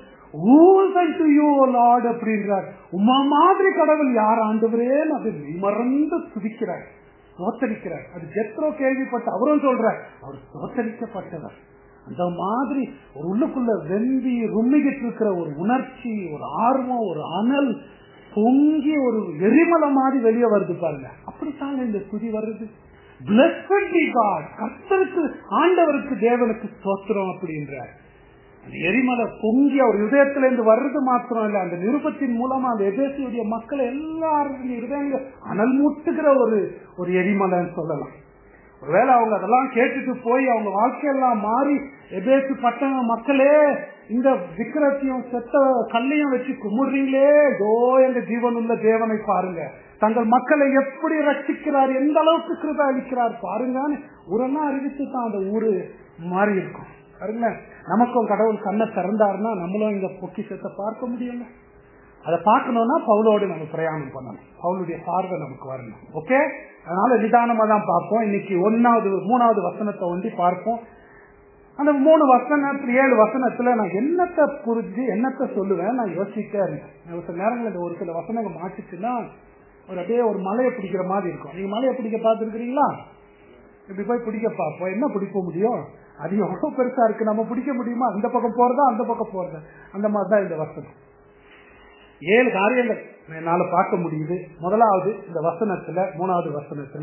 அப்படின்றார். உமா மாதிரி கடவுள் யார் ஆண்டவரே அது மறந்து துதிக்கிறார், தோத்தரிக்கிறார். அது ஜெத்ரோ கேள்விப்பட்ட அவரும் சொல்றார், அவர் தோத்தரிக்கப்பட்டவர். அந்த மாதிரி ஒரு உள்ளுக்குள்ள வெம்பி ரும்மிக்கிட்டு இருக்கிற ஒரு உணர்ச்சி, ஒரு ஆர்வம், ஒரு அனல் பொங்கி ஒரு எரிமலை மாதிரி வெளியே வருது பாருங்க. அப்படித்தாங்க இந்த துதி வருது. Blessed be God, கர்த்தருக்கு ஆண்டவருக்கு தேவனுக்கு ஸ்தோத்திரம் அப்படின்றார். அந்த எரிமலை பொங்கி அவர் இதயத்தில இருந்து வர்றது மாத்திரம் இல்ல, அந்த நிருபத்தின் மூலமா அந்த எபேசியுடைய மக்களை எல்லாருடைய இதயங்கள் அனல் மூட்டுகிற ஒரு ஒரு எரிமலைன்னு சொல்லலாம். ஒருவேளை அவங்க அதெல்லாம் கேட்டுட்டு போய் அவங்க வாழ்க்கையெல்லாம் மாறி எபேசு பட்டண மக்களே இந்த விக்கிரத்தையும் செத்த கல்லையும் வச்சு கும்பிடுறீங்களே, இதோ எங்க ஜீவனுள்ள தேவனை பாருங்க, தங்கள் மக்களை எப்படி ரட்சிக்கிறார், எந்த அளவுக்கு கிருபை அளிக்கிறார் பாருங்கன்னு ஊரெல்லாம் அறிவித்து தான் அந்த ஊரு மாறி இருக்கும். பாருங்க, நமக்கும் கடவுள் கண்ணை திறந்தாருன்னா நம்மளும் இந்த பொக்கிஷத்தை பார்க்க முடியுங்க. அதை பார்க்கணும்னா பவுலோடு நம்ம பிரயாணம் பண்ணணும், பவுலுடைய பார்வை நமக்கு வரணும். ஓகே, அதனால நிதானமா தான் பார்ப்போம். இன்னைக்கு ஒன்னாவது மூணாவது வசனத்தை ஒண்டி பார்ப்போம். அந்த மூணு வசனத்துல ஏழு வசனத்துல நான் என்னத்தை புரிஞ்சு என்னத்தை சொல்லுவேன் நான் யோசிச்சுட்டே இருந்தேன். ஒரு சில நேரங்கள் ஒரு சில வசனங்கள் மாட்டுச்சுன்னா ஒரு அப்படியே ஒரு மலையை பிடிக்கிற மாதிரி இருக்கும். நீங்க மலையை பிடிக்க பார்த்துருக்கிறீங்களா? இப்படி போய் பிடிக்க பார்ப்போம், என்ன பிடிக்க முடியும்? அது எவ்வளவு பெருசா இருக்கு, நம்ம பிடிக்க முடியுமா? அந்த பக்கம் போறதா அந்த பக்கம் போறதா? அந்த மாதிரிதான் இந்த வசனம். ஏழு காரியங்கள் என்னால பார்க்க முடியுது. முதலாவது இந்த வசனத்துல, மூணாவது வசனத்துல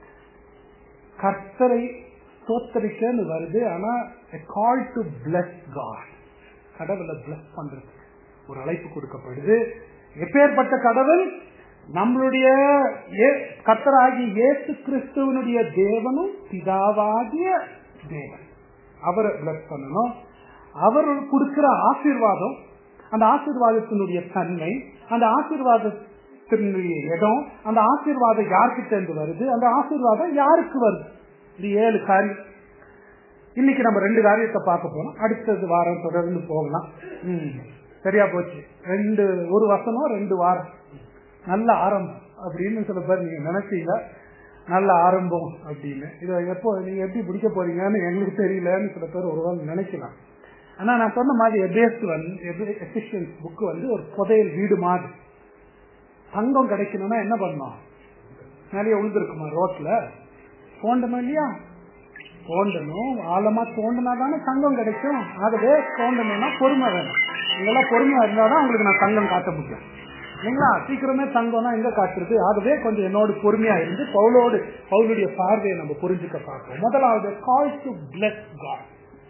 கர்த்தரை ஸ்தோத்தரிக்கன்னு வருது. ஆனா a call to bless God, கடவுளை bless பண்றது ஒரு அழைப்பு கொடுக்கப்படுது. எப்பேற்பட்ட கடவுள்? நம்மளுடைய கர்த்தராகிய இயேசு கிறிஸ்துவனுடைய தேவனும் பிதாவாகிய தேவன், அவரை bless பண்ணணும். அவர் கொடுக்கிற ஆசீர்வாதம், அந்த ஆசீர்வாதத்தினுடைய தன்மை, அந்த ஆசீர்வாதத்தினுடைய இடம், அந்த ஆசீர்வாதம் யார்கிட்ட இருந்து வருது, அந்த ஆசீர்வாதம் யாருக்கு வருது, இது ஏழு காரியம். இன்னைக்கு நம்ம ரெண்டு காரியத்தை பார்க்க போனோம். அடுத்தது வாரம் தொடர்ந்து போகலாம். உம் சரியா போச்சு. ரெண்டு ஒரு வசனம் ரெண்டு வாரம், நல்ல ஆரம்பம் அப்படின்னு சில பேர் நீங்க நினைச்சீங்க. நல்ல ஆரம்பம் அப்படின்னு இதை எப்போ நீங்க எப்படி பிடிக்க போறீங்கன்னு எங்களுக்கு தெரியலன்னு சில பேர் ஒருவாள் நினைக்கலாம். ஆனா நான் சொன்ன மாதிரி எபேசியன்ஸ் புக் வந்து ஒரு புதையல் வீடு மாதிரி. தங்கம் கிடைக்கணும்னா என்ன பண்ணணும்? நிறைய உழுதுருக்குமா ரோட்ல? தோண்டணும் இல்லையா? தோண்டணும், ஆழமா தோண்டினா தானே தங்கம் கிடைக்கும். ஆகவே தோண்டணும்னா பொறுமை வேணும். இதெல்லாம் பொறுமையா இருந்தாதான் உங்களுக்கு நான் தங்கம் காட்ட முடியும் இல்லைங்களா? சீக்கிரமே தங்கம்னா எங்க காட்டுறது? ஆகவே கொஞ்சம் என்னோட பொறுமையா இருந்து பவுலோடு பவுலுடைய பார்வையை நம்ம புரிஞ்சுக்க பார்ப்போம். முதலாவது கால் டு பிளஸ் காட்,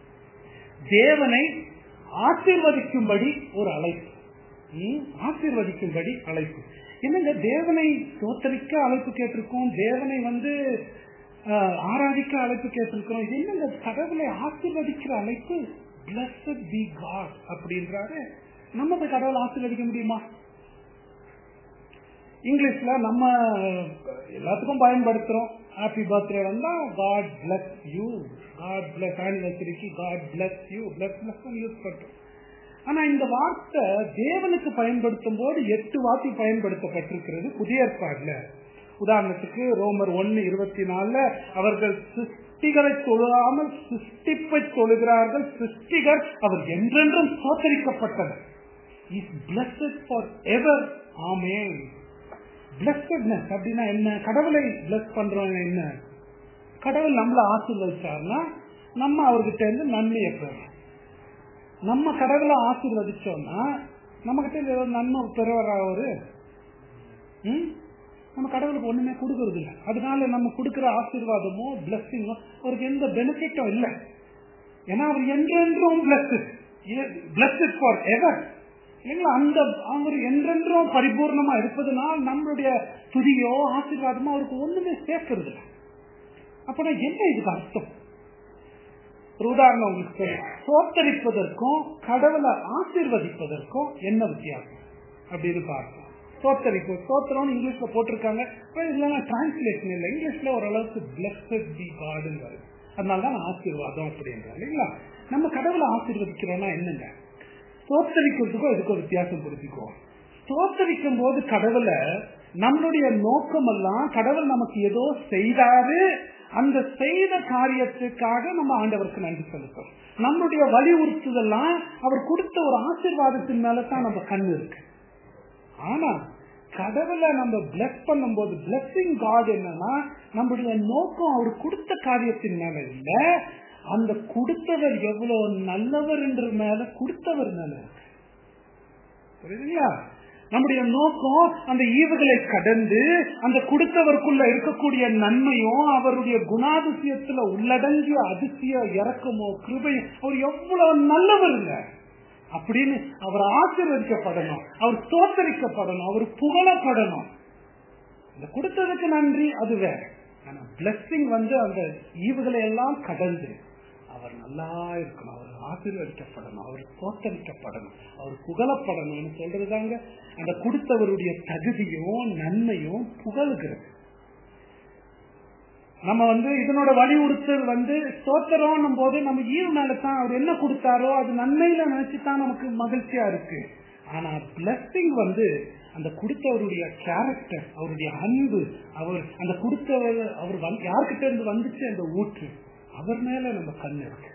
தேவனை ஆசீர்வதிக்கும்படி ஒரு அழைப்பு. ஆசீர்வதிக்கும்படி அழைப்பு. என்னங்க, தேவனை தோத்தரிக்க அழைப்பு கேட்டிருக்கோம், தேவனை வந்து ஆராதிக்க அழைப்பு கேட்டிருக்கிறோம். இது என்னங்க, கடவுளை ஆசீர்வதிக்கிற அழைப்பு? Blessed be God அப்படின்றாரு. நம்ம போய் கடவுளை ஆசீர்வதிக்க முடியுமா? இங்கிலீஷ்ல நம்ம எல்லாத்துக்கும் பயன்படுத்துறோம். ஹாப்பி பர்த்டே வந்தா God bless you, God bless anniversary, God bless you, bless bless use பண்றோம். ஆனா இந்த வார்த்தை தேவனுக்கு பயன்படுத்தும் போது எட்டு வார்த்தை பயன்படுத்தப்பட்டிருக்கிறது புதிய ஏற்பாடுல. உதாரணத்துக்கு ரோமர் ஒன்னு இருபத்தி நாலுல அவர்கள் சிருஷ்டிகரை தொழாமல் சிருஷ்டிப்பை தொழுகிறார்கள். சிருஷ்டிகர் அவர் என்றென்றும் சோத்தரிக்கப்பட்டவர். Is blessed forever. ஆமென். blessedness அப்படின்னா என்ன? கடவுளை bless பண்றோம். என்ன? கடவுள் நம்மளை ஆசீர்வதிச்சார்னா நம்ம அவர்கிட்ட இருந்து நன்மையை பெறணும். நம்ம கடவுளை ஆசீர்வதிச்சோம்னா நம்ம கிட்ட இருந்து நன்மை பெறுவாரா அவரு? நம்ம கடவுளுக்கு ஒண்ணுமே கொடுக்கறது இல்லை. அதனால நம்ம கொடுக்கிற ஆசீர்வாதமோ பிளஸ்ஸிங்கோ அவருக்கு எந்த பெனிஃபிட்டும் இல்லை. ஏன்னா அவர் என்றென்றும் blessed, blessed forever. இல்லைங்களா? அந்த அவர் என்றென்றும் பரிபூர்ணமா இருப்பதுனால் நம்மளுடைய துதியோ ஆசீர்வாதமோ அவருக்கு ஒண்ணுமே சேர்க்கிறது இல்லை. அப்பனா என்ன இதுக்கு அர்த்தம்? ஒரு உதாரணம் உங்களுக்கு சொல்றேன். சோத்தரிப்பதற்கும் கடவுளை ஆசீர்வதிப்பதற்கும் என்ன வித்தியாசம் அப்படின்னு பார்ப்போம். சோத்தரிப்பு சோத்திரம் இங்கிலீஷ்ல போட்டிருக்காங்க, இல்லைன்னா டிரான்ஸ்லேஷன் இல்லை. இங்கிலீஷ்ல ஓரளவுக்கு blessed be God வருது. அதனாலதான் ஆசீர்வாதம் அப்படின்றாங்க. இல்லைங்களா? நம்ம கடவுளை ஆசீர்வதிக்கிறோம்னா என்னங்க? சோத்தரிக்கிறதுக்கும் இதுக்கும் வித்தியாசம் புரிஞ்சுக்குவோம். சோத்தரிக்கும் போது கடவுளை நம்மளுடைய நோக்கம் எல்லாம் கடவுள் நமக்கு ஏதோ செய்தாரு, அந்த செய்த காரியத்துக்காக நம்ம ஆண்டவருக்கு நன்றி செலுத்தோம். நம்மளுடைய வலியுறுத்துதெல்லாம் அவர் கொடுத்த ஒரு ஆசீர்வாதத்தின் மேலதான் நம்ம கண்ணு இருக்கு. ஆனா கடவுளை நம்ம பிளஸ் பண்ணும் போது பிளஸிங் காட் என்னன்னா நம்மளுடைய நோக்கம் அவர் கொடுத்த காரியத்தின் மேல இல்ல, அந்த கொடுத்தவர் எவ்வளவு நல்லவர் என்ற மேல கொடுத்தவர் மேல இருக்கு. புரியுதுங்களா? நம்முடைய நோக்கம் அந்த ஈவுகளை கடந்து அந்த கொடுத்தவருக்குள்ள இருக்கக்கூடிய நன்மையும் அவருடைய குணாதிசயத்துல உள்ளடங்கிய அதிசய இறக்கமோ கிருபையோ அவர் எவ்வளவு நல்லவருங்க அப்படின்னு அவர் ஆசீர்வதிக்கப்படணும், அவர் ஸ்தோத்தரிக்கப்படணும், அவர் புகழப்படணும். இந்த கொடுத்ததுக்கு நன்றி அது வேற. ஆனா பிளஸிங் வந்து அந்த ஈவுகளை எல்லாம் கடந்து அவர் நல்லா இருக்கணும், அவர் ஆசீர்வதிக்கப்படணும், அவர் ஸ்தோத்தரிக்கப்படணும், அவர் புகழப்படணும்னு சொல்றதாங்க அந்த கொடுத்தவருடைய தகுதியும் நன்மையும் புகழ்கிறது. நம்ம வந்து இதனோட வலியுறுத்தல் வந்து ஸ்தோத்திரம் போது நம்ம ஈவு மேலதான் அவர் என்ன கொடுத்தாரோ அது நன்மையில நினைச்சுதான் நமக்கு மகிழ்ச்சியா இருக்கு. ஆனா பிளஸிங் வந்து அந்த கொடுத்தவருடைய கேரக்டர், அவருடைய அன்பு, அவர் அந்த கொடுத்தவர் அவர் யார்கிட்ட இருந்து வந்துச்சு அந்த ஊற்று, அவர் மேல நம்ம கண்ணு இருக்கு.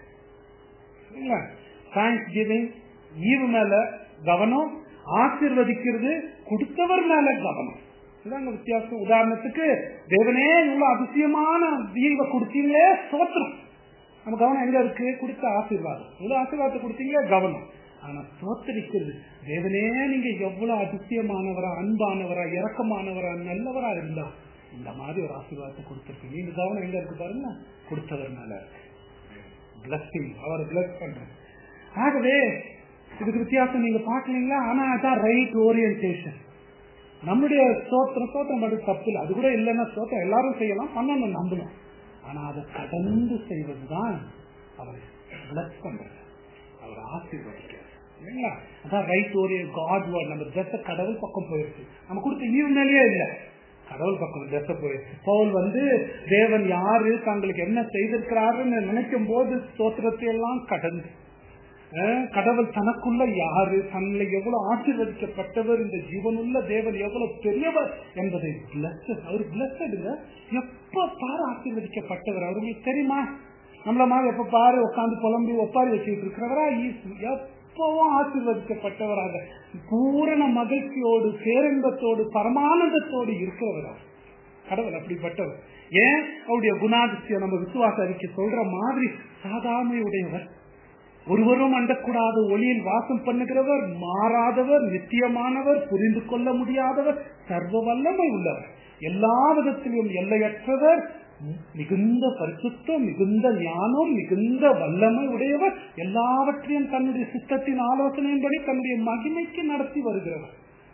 தேங்க்ஸ் கிவிங் ஈவு மேல கவனம், ஆசீர்வதிக்கிறது கொடுத்தவர் மேல கவனம். இதாங்க வித்தியாசம். உதாரணத்துக்கு தேவனே இவ்வளவு அதிசயமான ஈவை கொடுத்தீங்களே ஸ்தோத்திரம், நம்ம கவனம் எங்க இருக்கு? கொடுத்த ஆசீர்வாதம், இவ்வளவு ஆசீர்வாதத்தை கொடுத்தீங்களே கவனம். ஆனா ஸ்தோத்திரிக்கிறது தேவனே நீங்க எவ்வளவு அதிசயமானவரா, அன்பானவரா, இரக்கமானவரா, நல்லவரா இருந்தா இந்த மாதிரி ஒரு ஆசீர்வாதத்தை கொடுத்திருக்கீங்க. இந்த கவனம் எங்க இருக்கு பாருங்க? கொடுத்தவர் மேல இருக்கு. பிளஸிங், அவர் பிளஸ் பண்ற. ஆகவே இதுக்கு வித்தியாசம் நீங்க பாக்கலீங்களா? ஆனா அதான் ரைட் ஓரியன்டேஷன். நம்முடைய ஸ்தோத்திரம் ஸ்தோத்திரம் மட்டும் தப்பு இல்லை, அது கூட இல்லைன்னா ஸ்தோத்திரம் எல்லாரும் செய்யலாம், பண்ணணும் நம்பணும். ஆனா அதை கடந்து செய்வதுதான் அவர் பிளஸ் பண்றது, அவர் ஆசீர்வதிக்கிறார். இல்லைங்களா? அதான் ரைட் ஓரியன் காட் வேர்ட். நம்ம ட்ரெஸ் கடவுள் பக்கம் போயிடுச்சு, நம்ம கொடுத்த ஈவு மேலேயே இல்லை, கடவுள் பக்கம் ட்ரெஸ் போயிடுச்சு. பவுல் வந்து தேவன் யாரு, தங்களுக்கு என்ன செய்திருக்கிறாருன்னு நினைக்கும் போது ஸ்தோத்திரத்தை எல்லாம் கடந்து கடவுள் தனக்குள்ள யாரு, தன்னை எவ்வளவு ஆசீர்வதிக்கப்பட்டவர், இந்த ஜீவனுள்ள தேவன் எவ்வளவு பெரியவர் என்பதை பிளஸ்ட், அவர் பிளஸ்டுங்க. எப்ப பாரு ஆசீர்வதிக்கப்பட்டவர். அவருக்கு தெரியுமா? நம்மள மாதிரி எப்ப பாரு உட்காந்து புலம்பி ஒப்பாரி வச்சுட்டு இருக்கிறவரா? எப்பவும் ஆசீர்வதிக்கப்பட்டவராக பூரண மகிழ்ச்சியோடு பேரன்பத்தோடு பரமானந்தத்தோடு இருக்கிறவர் கடவுள். அப்படிப்பட்டவர். ஏன்? அவருடைய குணாதிசயம் நம்ம விசுவாச அறிக்கை சொல்ற மாதிரி சாதாமையுடையவர், ஒருவரும் அண்டக்கூடாத ஒளியில் வாசம் பண்ணுகிறவர், மாறாதவர், நித்தியமானவர், புரிந்து கொள்ள முடியாதவர், சர்வ வல்லமை உள்ளவர், எல்லா விதத்திலும் எல்லையற்றவர், மிகுந்த பரிசுத்தம், மிகுந்த ஞானம், மிகுந்த வல்லமை உடையவர், எல்லாவற்றையும் தன்னுடைய சித்தத்தின் ஆலோசனையின்படி தன்னுடைய மகிமைக்கு நடத்தி வருகிறவர்.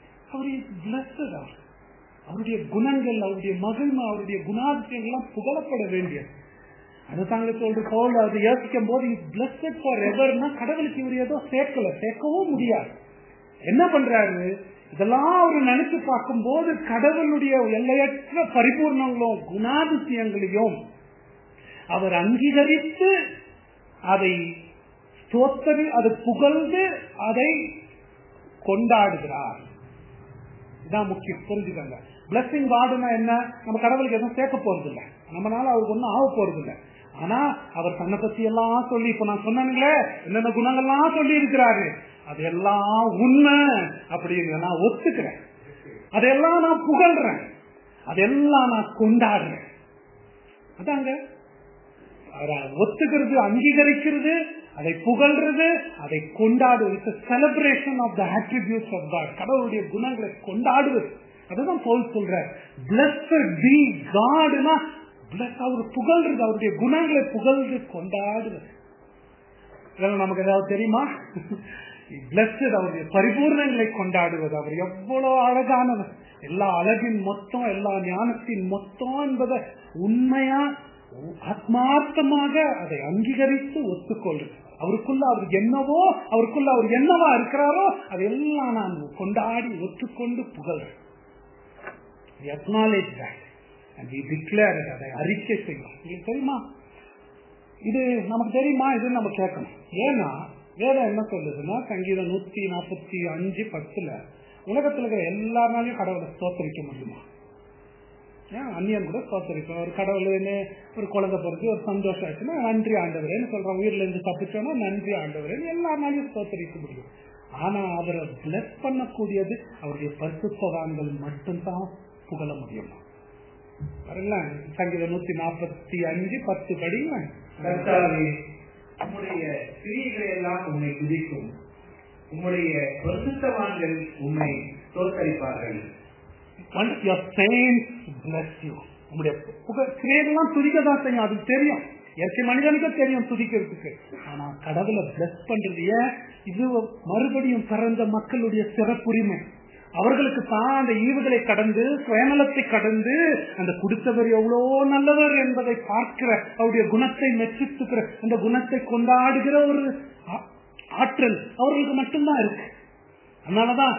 அவருடைய அவருடைய குணங்கள், அவருடைய மகிமை, அவருடைய குணாதிசயங்கள்லாம் புகழப்பட வேண்டியது. அதை தாங்க சொல்ற பவுல் அதை யோசிக்கும் போது பிளஸ்ட் ஃபார் எவர்னா கடவுளுக்கு இவர் ஏதோ சேர்க்கல, சேர்க்கவும் முடியாது. என்ன பண்றாரு? இதெல்லாம் அவரு நினைச்சு பார்க்கும் போது கடவுளுடைய எல்லையற்ற பரிபூர்ணங்களும் குணாதிசயங்களையும் அவர் அங்கீகரித்து அதை ஸ்தோத்திரி, அதை புகழ்ந்து அதை கொண்டாடுகிறார். இதான் முக்கியம், புரிஞ்சுக்கங்க. பிளஸிங் காடுனா என்ன? நம்ம கடவுளுக்கு எதுவும் சேர்க்க போறது இல்லை, நம்மளால அவருக்கு ஒன்னும் ஆக போறது இல்லை. ஆனா அவர் தன்னை பத்தி எல்லாம் சொல்லி, இப்ப நான் சொன்னேங்களே என்னென்ன குணங்கள்லாம் சொல்லி இருக்கிறாரு, அதெல்லாம் உண்மை அப்படின்னு நான் ஒத்துக்கிறேன், அதெல்லாம் நான் புகழ்றேன், அதெல்லாம் நான் கொண்டாடுறேன். அதாங்க ஒத்துக்கிறது, அங்கீகரிக்கிறது, அதை புகழ்றது, அதை கொண்டாடுவது. Celebration of the attributes of God, கடவுளுடைய குணங்களை கொண்டாடுவது. அதுதான் பவுல் சொல்ற blessed be God. அவர் புகழ்றது, அவருடைய குணங்களை புகழ்ந்து கொண்டாடுவது. நமக்கு ஏதாவது தெரியுமா? blessed அவருடைய பரிபூர்ணங்களை கொண்டாடுவது. அவர் எவ்வளவு அழகானவர், எல்லா அழகின் மொத்தம், எல்லா ஞானத்தின் மொத்தம் என்பதை உண்மையா ஆத்மார்த்தமாக அதை அங்கீகரித்து ஒத்துக்கொள்றது. அவருக்குள்ள அவருக்கு என்னவோ, அவருக்குள்ள அவர் என்னவா இருக்கிறாரோ அதெல்லாம் நான் கொண்டாடி ஒத்துக்கொண்டு புகழ்றேன். acknowledge that and we declare it, அதை அறிக்கை செய்யணும். உங்களுக்கு தெரியுமா இது? நமக்கு தெரியுமா இது? நம்ம கேட்கணும். ஏன்னா வேதம் என்ன சொல்லுதுன்னா, சங்கீதம் நூத்தி நாற்பத்தி அஞ்சு பத்துல உலகத்துல இருக்கிற எல்லாருனாலையும் கடவுளை ஸ்தோத்தரிக்க முடியுமா? அந்நியன் கூட ஸ்தோத்தரிப்போம். ஒரு கடவுள்னு ஒரு குழந்தை பிறகு ஒரு சந்தோஷம் ஆச்சுன்னா நன்றி ஆண்டவரேன்னு சொல்றோம். உயிர்ல இருந்து தப்பிச்சோன்னா நன்றி ஆண்டவரேன்னு எல்லாருனாலையும் ஸ்தோத்தரிக்க முடியும். ஆனா அவரை பிளஸ் பண்ணக்கூடியது அவருடைய பரிசுத்தவான்கள் மட்டும்தான் புகழ முடியும். சங்கீதம் நூத்தி நாற்பத்தி அஞ்சு பத்து படி, உம்முடைய கிரியைகளை எல்லாம் உம்மை துதிக்கும், உம்முடைய பரிசுத்தவான்கள் உம்மை ஸ்தோத்தரிப்பார்கள். கிரியைகள்லாம் துதிக்கதான் செய்யும், அது தெரியும். இயற்கை மனிதனுக்கு தெரியும் துதிக்கிறதுக்கு. ஆனா கடவுளை பிளஸ் பண்றது ஏன்? இது மறுபடியும் பிறந்த மக்களுடைய சிறப்புரிமை. அவர்களுக்கு தான் அந்த ஈவுகளை கடந்து, சுயநலத்தை கடந்து, அந்த குடித்தவர் எவ்வளோ நல்லவர் என்பதை பார்க்கிற, அவருடைய குணத்தை மெச்சித்துக்கிற, அந்த குணத்தை கொண்டாடுகிற ஒரு ஆற்றல் அவர்களுக்கு மட்டும்தான் இருக்கு. அதனாலதான்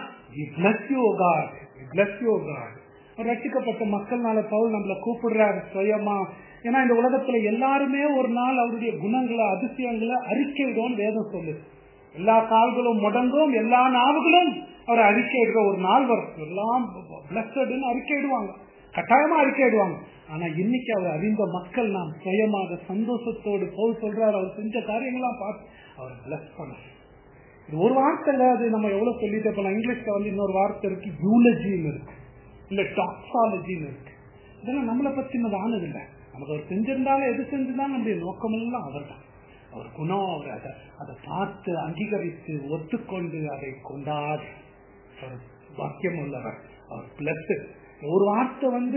ரட்சிக்கப்பட்ட மக்கள்னால பவுல் நம்மளை கூப்பிடுறாரு சுயமா. ஏன்னா இந்த உலகத்துல எல்லாருமே ஒரு நாள் அவருடைய குணங்களை, அதிசயங்களை அறிக்கையிடும் வேதம் சொல்லுது. எல்லா கால்களும் முடங்கும், எல்லா நாவுகளும் அவரை அறிக்கையிடுற ஒரு நாள் வரும். எல்லாம் பிளஸ்டட்னு அறிக்கையிடுவாங்க, கட்டாயமா அறிக்கையிடுவாங்க. ஆனா இன்னைக்கு அவர் அறிந்த மக்கள் நாம் சுயமாக சந்தோஷத்தோடு பவுல் சொல்றாரு, அவர் செஞ்ச காரியங்கள்லாம் பார்த்து அவர் பிளஸ் பண்ண. இது ஒரு வார்த்தைல அது நம்ம எவ்வளவு சொல்லிட்டு போலாம். இங்கிலீஷ்ல வந்து இன்னொரு வார்த்தை இருக்கு, யூலஜின்னு இருக்கு, இல்ல டாக்ஸாலஜின்னு இருக்கு. இதெல்லாம் நம்மளை பத்தினது ஆனது இல்லை. நமக்கு அவர் செஞ்சிருந்தாலும் எது செஞ்சிருந்தாலும் நம்முடைய நோக்கமெல்லாம் அவர் தான். அவர் குணம், அவர் அதை அதை பார்த்து அங்கீகரித்து ஒத்துக்கொண்டு அதை கொண்டாடி வாக்கியம் உள்ளவர். அவர் பிளஸ். ஒரு வார்த்தை வந்து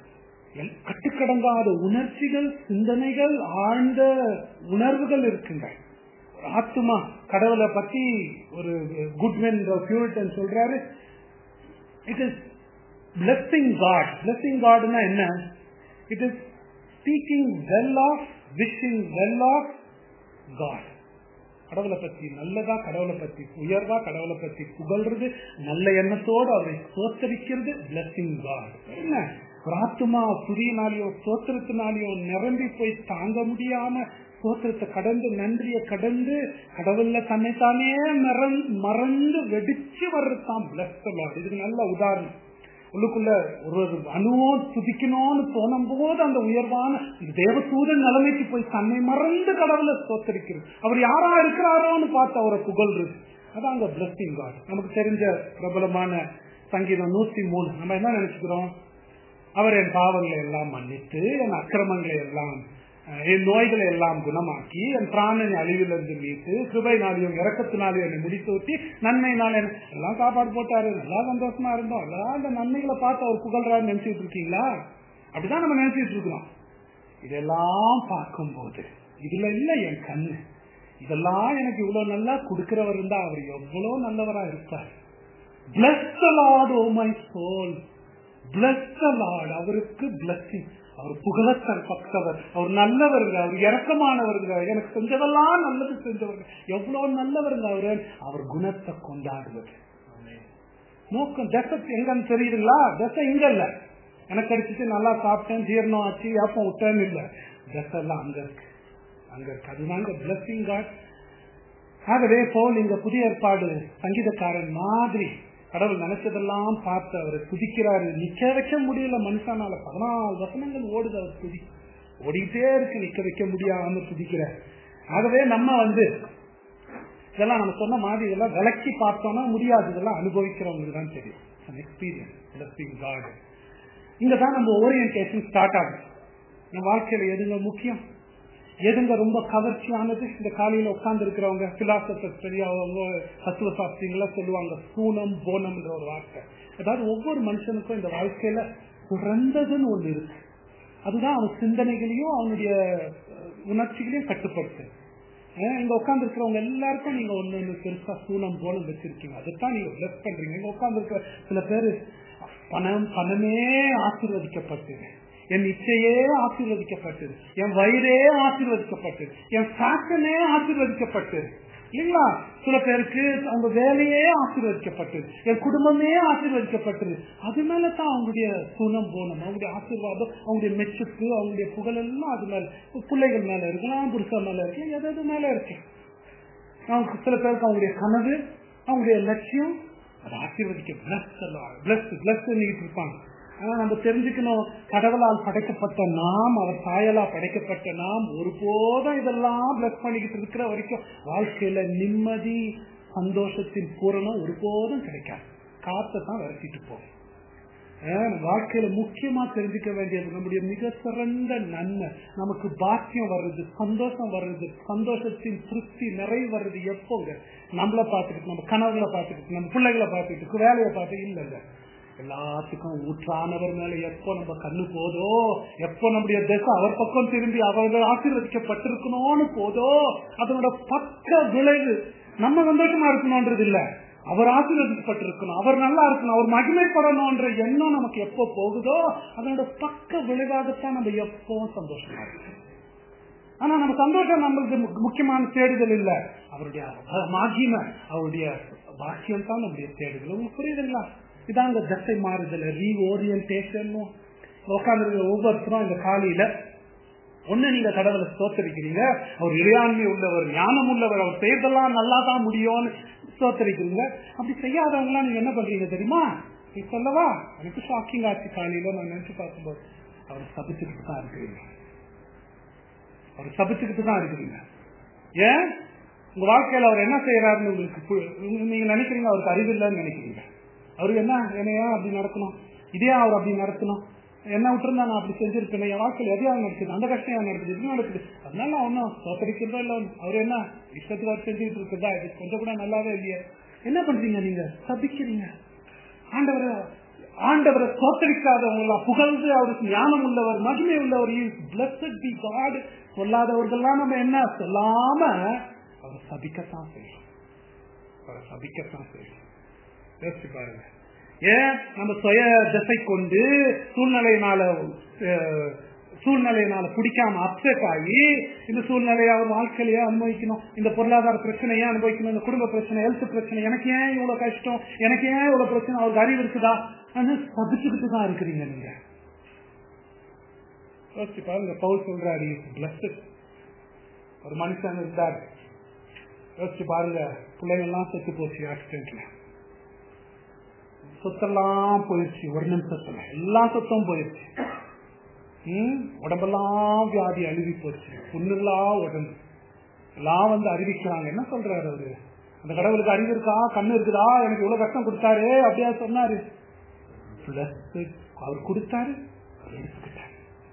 கட்டுக்கடங்காத உணர்ச்சிகள், சிந்தனைகள், ஆழ்ந்த உணர்வுகள் இருக்குங்க. ஆத்மா கடவுளை பத்தி ஒரு குட்மேன் பியூரிட்டன் சொல்றாரு, it is blessing God. Blessing காட்னா என்ன? It is speaking well of, wishing well of God. கடவுளை பத்தி நல்லதா, கடவுளை பத்தி உயர்வா, கடவுளை பத்தி புகழ்றது, நல்ல எண்ணத்தோடு அவரை சோத்தரிக்கிறது பிளஸிங் காட். என்ன ஒரு ஆத்மா புதியினாலேயோ சோத்திரத்தினாலேயோ நிரம்பி போய் தாங்க முடியாம சோத்திரத்தை கடந்து, நன்றியை கடந்து, கடவுள்ல தன்னைத்தானே மறந்து வெடிச்சு வர்றதுதான் பிளஸ் லார்ட். இதுக்கு நல்ல உதாரணம். உள்ளுக்குள்ள ஒரு அணுவும் துதிக்கணும்னு தோணும் போது அந்த உயர்வான தேவதூதன் நிலைமைக்கு போய் தன்னை மறந்து கடவுளை ஸ்தோத்தரிக்கிறது. அவர் யாரா இருக்கிறாரோன்னு பார்த்து அவரை புகழ்றது, அதான் அங்க பிளஸிங் காட். நமக்கு தெரிஞ்ச பிரபலமான சங்கீதம் நூத்தி மூணு நம்ம என்ன நினைச்சுக்கிறோம்? அவர் என் பாவங்களை எல்லாம் மன்னித்து, என் அக்கிரமங்களை எல்லாம், என் நோய்களை எல்லாம் குணமாக்கி, என் பிராணனை அழிவிலிருந்து மீட்டு, கிருபையினாலையும் இறக்கத்தினாலையும் என்னை முடித்து ஊட்டி, நன்மையினால எல்லாம் சாப்பாடு போட்டாரு, நல்லா சந்தோஷமா இருந்தோம், எல்லாம் அந்த நன்மைகளை பார்த்து அவர் புகழ்றாரு நினைச்சிட்டு இருக்கீங்களா? அப்படிதான் நம்ம நினைச்சிட்டு இருக்கிறோம். இதெல்லாம் பார்க்கும் போது இதுல இல்ல என் கண்ணு, இதெல்லாம் எனக்கு இவ்வளவு நல்லா கொடுக்கிறவர் இருந்தா அவர் எவ்வளவு நல்லவரா இருப்பார். Bless the Lord, oh my soul. Bless the Lord. அவருக்கு blessing. அவர் புகழத்தன் பக்தவர், அவர் நல்லவருங்க, அவர் இரக்கமானவருங்க, எனக்கு செஞ்சதெல்லாம் நல்லது செஞ்சவருங்க, எவ்வளவு நல்லவருங்க அவரு. அவர் குணத்தை கொண்டாடுவது நோக்கம். தசை எங்கன்னு தெரியுதுங்களா? தசை இங்க இல்ல, எனக்கு அடிச்சுட்டு நல்லா சாப்பிட்டேன், ஜீரணம் ஆச்சு, ஏப்பம் விட்டேன்னு இல்ல, தசை எல்லாம் அங்க இருக்கு, அங்க இருக்கு. அதுதாங்க பிளஸிங் காட். ஆகவே போல் இந்த புதிய ஏற்பாடு சங்கீதக்காரன் மாதிரி கடவுள் நினைச்சதெல்லாம் பார்த்து அவரை துதிக்கிறாரு. நிக்க வைக்க முடியல மனுஷனால. பதினாலு வசனங்கள் ஓடுது அவர் துதி. ஓடிக்கிட்டே இருக்கு, நிக்க வைக்க முடியாம துதிக்கிற. ஆகவே நம்ம வந்து இதெல்லாம் நம்ம சொன்ன மாதிரி இதெல்லாம் விளக்கி பார்த்தோம்னா முடியாது. இதெல்லாம் அனுபவிக்கிறவங்களுக்கு தான் தெரியும். எக்ஸ்பீரியன்ஸ். இங்கதான் நம்ம ஓரியன்டேஷன் ஸ்டார்ட் ஆகுது. நம்ம வாழ்க்கையில எதுங்க முக்கியம், எதுங்க ரொம்ப கவர்ச்சியானது? இந்த காலையில உட்கார்ந்து இருக்கிறவங்க பிலாசபர்ஸ் பெரியவங்க தத்துவ சாஸ்திரிகளா சொல்லுவாங்க சூனம் போனம் என்ற ஒரு வார்த்தை. அதாவது ஒவ்வொரு மனுஷனுக்கும் இந்த வாழ்க்கையில சிறந்ததுன்னு ஒண்ணு இருக்கு. அதுதான் அவன் சிந்தனைகளையும் அவனுடைய உணர்ச்சிகளையும் கட்டுப்படுத்து. இங்க உட்கார்ந்து இருக்கிறவங்க எல்லாருக்கும் நீங்க ஒண்ணு பெருசா சூனம் போனம் வச்சிருக்கீங்க. அதைத்தான் நீங்க பிளஸ் பண்றீங்க. இங்க உட்கார்ந்து இருக்கிற சில பேரு பணம் பணமே ஆசீர்வதிக்கப்பட்டது, என் இச்சையே ஆசீர்வதிக்கப்பட்டது, என் வயிறே ஆசீர்வதிக்கப்பட்டது, என் ஃபேஷனே ஆசீர்வதிக்கப்பட்டது இல்லைங்களா? சில பேருக்கு அவங்க வேலையே ஆசீர்வதிக்கப்பட்டது, என் குடும்பமே ஆசீர்வதிக்கப்பட்டது. அது மேலதான் அவங்களுடைய குணம் போனம், அவங்களுடைய ஆசீர்வாதம், அவங்களுடைய மெச்சுக்கு, அவங்களுடைய புகழ் எல்லாம் அது மேல, பிள்ளைகள் மேல இருக்கலாம், புருஷன் மேல இருக்கு, எது மேல இருக்கு. சில பேருக்கு அவங்களுடைய கனவு, அவங்களுடைய லட்சியம் அது ஆசீர்வதிக்க பிளஸ் பிளஸ் இருப்பாங்க. ஆனா நம்ம தெரிஞ்சுக்கணும், கடவுளால் படைக்கப்பட்ட நாம், அவர் சாயலா படைக்கப்பட்ட நாம் ஒருபோதும் இதெல்லாம் பிளஸ் பண்ணிக்கிட்டு இருக்கிற வரைக்கும் வாழ்க்கையில நிம்மதி சந்தோஷத்தின் பூரணம் ஒருபோதும் கிடைக்காது. காத்தை தான் விரட்டிட்டு போகும். வாழ்க்கையில முக்கியமா தெரிஞ்சுக்க வேண்டியது நம்முடைய மிக சிறந்த நன்மை, நமக்கு பாக்கியம் வர்றது, சந்தோஷம் வர்றது, சந்தோஷத்தின் திருப்தி நிறைவு வர்றது எப்போங்க? நம்மளை பார்த்துக்கிட்டு, நம்ம கனவுகளை பார்த்துக்கிட்டு, நம்ம பிள்ளைகளை பார்த்துக்கிட்டு, வேலையை பார்த்து இல்லைங்க. எல்லாத்துக்கும் ஊற்றானவர் மேல எப்போ நம்ம கண்ணு போதோ, எப்போ நம்முடைய தேசம் அவர் பக்கம் திரும்பி அவர்கள் ஆசீர்வதிக்கப்பட்டிருக்கணும்னு போதோ, அதனோட பக்க விளைவு நம்ம சந்தோஷமா இருக்கணும்ன்றது இல்ல, அவர் ஆசீர்வதிக்கப்பட்டிருக்கணும், அவர் நல்லா இருக்கணும், அவர் மகிமைப்படணும்ன்ற எண்ணம் நமக்கு எப்போ போகுதோ அதனோட பக்க விளைவாகத்தான் நம்ம எப்பவும் சந்தோஷமா இருக்கணும். ஆனா நம்ம சந்தோஷம் நம்மளுக்கு முக்கியமான தேடுதல் இல்ல, அவருடைய மகிமை, அவருடைய பாக்கியம் தான் நம்முடைய தேடுதல். உங்களுக்கு புரியுதுங்களா? இதாங்க தசை மாறுதல், ரீஓரியன்டேஷன். உட்கார்ந்து ஒவ்வொருத்தரும் இந்த காலையில ஒண்ணு நீங்க கடவுளை ஸ்தோத்தரிக்கிறீங்க, அவர் இறையாண்மை உள்ளவர், ஞானம் உள்ளவர், அவர் செய்தெல்லாம் நல்லா தான் முடியும்னு ஸ்தோத்தரிக்கிறீங்க. அப்படி செய்யாதவங்களாம் நீங்க என்ன பண்றீங்க தெரியுமா? சொல்லவா, எனக்கு ஷாக்கிங் ஆச்சு. காலையில நான் நினைச்சு பார்க்கும்போது அவர் சபிச்சுக்கிட்டு தான் இருக்கிறீங்க, அவர் சபிச்சுக்கிட்டு தான் இருக்கிறீங்க. ஏன் உங்க வாழ்க்கையில அவர் என்ன செய்யறாருன்னு உங்களுக்கு நீங்க நினைக்கிறீங்க? அவருக்கு அறிவு இல்லைன்னு நினைக்கிறீங்க. அவருக்கு என்ன என்னையா அப்படி நடக்கணும், இதே அவர் அப்படி நடத்தணும், என்ன விட்டுருந்தா நான் அப்படி செஞ்சிருப்பேன், என் வாழ்க்கையில் எதையாவது நடக்குது, அந்த கஷ்டம் ஏன் நடக்குது, இது நடக்குது, அதனால ஒன்னும் தோத்தரிக்கிறதா இல்ல, அவர் என்ன இஷ்டத்துக்கு அவர் செஞ்சுட்டு இருக்குதா, இது கொஞ்சம் கூட நல்லாவே இல்லையே. என்ன பண்றீங்க? நீங்க சபிக்கிறீங்க. ஆண்டவரை ஆண்டவரை தோத்தரிக்காதவங்களா புகழ்ந்து அவருக்கு ஞானம் உள்ளவர், மகிமை உள்ளவர், பிளஸ்ட் பி காட் சொல்லாதவர்கள்லாம் நம்ம என்ன சொல்லாம அவரை சபிக்கத்தான் செய்யணும், அவரை சபிக்கத்தான் செய்யணும். யோசிச்சு பாருங்க. ஏன் நம்ம சுய திசை கொண்டு சூழ்நிலையினால சூழ்நிலையினால பிடிக்காம அப்செட் ஆகி இந்த சூழ்நிலையை அவர் வாழ்க்கையிலேயே அனுபவிக்கணும், இந்த பொருளாதார பிரச்சனையே அனுபவிக்கணும், இந்த குடும்ப பிரச்சனை, ஹெல்த் பிரச்சனை, எனக்கு ஏன் இவ்வளவு கஷ்டம், எனக்கு ஏன் இவ்வளவு பிரச்சனை, அவருக்கு அறிவு இருக்குதா? சபிச்சுக்கிட்டு தான் இருக்கிறீங்க நீங்க. யோசிச்சு பாருங்க. பவுல் சொல்றாரு, ஒரு மனுஷன் இருந்தார், யோசிச்சு பாருங்க, பிள்ளைங்கள்லாம் செத்து போச்சு ஆக்சிடென்ட்ல, சொத்தெல்லாம் போயிடுச்சு, ஒரு நிமிஷத்துல எல்லா சொத்தும் போயிடுச்சு, உடம்பெல்லாம் வியாதி அழுவி போச்சு, புண்ணுலாம் உடம்பு எல்லாம் வந்து அறிவிக்கிறாங்க. என்ன சொல்றாரு அவரு? அந்த கடவுளுக்கு அறிவு இருக்கா, கண்ணு இருக்குதா, எனக்கு இவ்வளவு கஷ்டம் கொடுத்தாரு அப்படியா சொன்னாரு? அவர் கொடுத்தாரு, எடுத்துக்கிட்டாரு.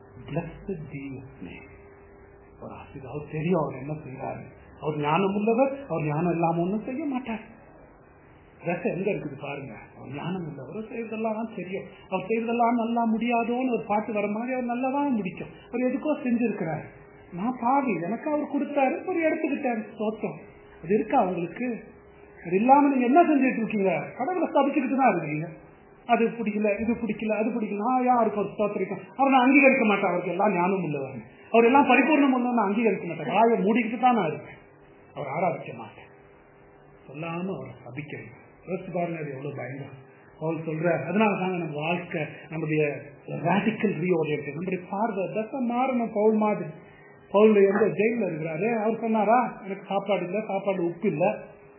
அவர் தெரியும் அவர் என்ன செய்யறாரு, அவர் ஞானம் உள்ளவர், அவர் ஞானம் இல்லாம ஒண்ணும் செய்ய மாட்டார். எங்க இருக்குது பாருங்க, அவர் ஞானம் இல்லை, அவர் செய்யறதெல்லாம் தெரியும், அவர் செய்யறதெல்லாம் நல்லா முடியாதோன்னு ஒரு பாட்டு வர மாதிரி அவர் நல்லாதான் முடிக்கும். அவர் எதுக்கோ செஞ்சிருக்கிறார், நான் பாவி, எனக்கு அவர் கொடுத்தாரு, ஒரு எடுத்துக்கிட்டாரு, சோத்தம். அது இருக்கா அவங்களுக்கு? அது இல்லாம நீங்க என்ன செஞ்சுட்டு இருக்கீங்க? கடவுளை ஸ்தாபிச்சுக்கிட்டு தான் இருக்கீங்க. அது பிடிக்கல, இது பிடிக்கல, அது பிடிக்கல, யாருக்கு ஒரு ஸ்தோத்திரிக்கும், அவர் நான் அங்கீகரிக்க மாட்டேன், அவருக்கு எல்லாம் ஞானம் உள்ளவர், அவர் எல்லாம் பரிபூர்ணம் உள்ள நான் அங்கீகரிக்க மாட்டேன், வாயை மூடிக்கிட்டு தான் நான் இருக்கேன், அவர் ஆராதிக்க மாட்டேன் சொல்லாம அவரை சபிக்கிறேன். பாருங்க, அது எவ்வளவு பயங்கரம். அவர் சொல்ற அதனால தாங்க நம்ம வாழ்க்கை, நம்முடைய ராடிக்கல் ரீஓரியன்ட், நம்முடைய பார்வை தசை மாறணும். பவுல் மாதிரி, பவுல் எந்த ஜெயில இருக்கிறாரு, அவர் சொன்னாரா எனக்கு சாப்பாடு இல்லை, சாப்பாடு உப்பு இல்லை,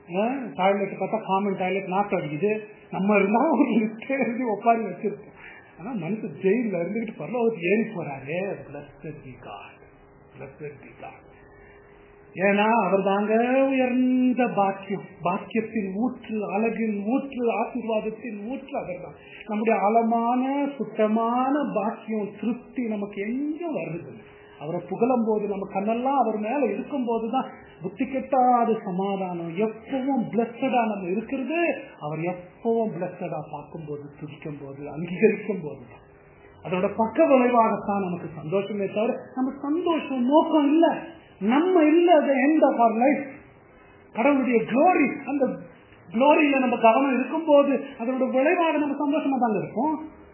டாய்லெட் பார்த்தா காமன் டாய்லெட் நாக்கு அடிக்குது, நம்ம இருந்தா ஒரு லிஸ்ட் எழுதி ஒப்பாரி வச்சிருக்கோம், ஆனா மனுஷன் ஜெயில இருந்துகிட்டு பரலோகத்துக்கு ஏறி போறாரு. Blessed be God. Blessed be God. ஏன்னா அவர் தாங்க உயர்ந்த பாக்கியம், பாக்கியத்தின் ஊற்று, அழகின் ஊற்று, ஆசீர்வாதத்தின் ஊற்று அவர் தான். நம்முடைய ஆழமான சுத்தமான பாக்கியம் திருப்தி நமக்கு எங்க வருது? அவரை புகழும் போது நம்ம கண்ணெல்லாம் அவர் மேல இருக்கும் போதுதான் புத்தி கெட்டாத சமாதானம். எப்பவும் பிளஸ்டடா நம்ம இருக்கிறது அவர் எப்பவும் பிளஸ்டடா பார்க்கும் போது, துதிக்கும் போது, அங்கீகரிக்கும் போதுதான். அதோட பக்க விளைவாகத்தான் நமக்கு சந்தோஷமே தவிர நம்ம சந்தோஷம் நோக்கம் இல்ல, நம்ம இல்ல. அது எண்ட் ஆஃப் அவர் லைஃப். கடவுளுடைய குளோரி, அந்த குளோரியில நம்ம கவனம் இருக்கும் போது அதோட விளைவாக நம்ம சந்தோஷமா தாங்க இருப்போம்.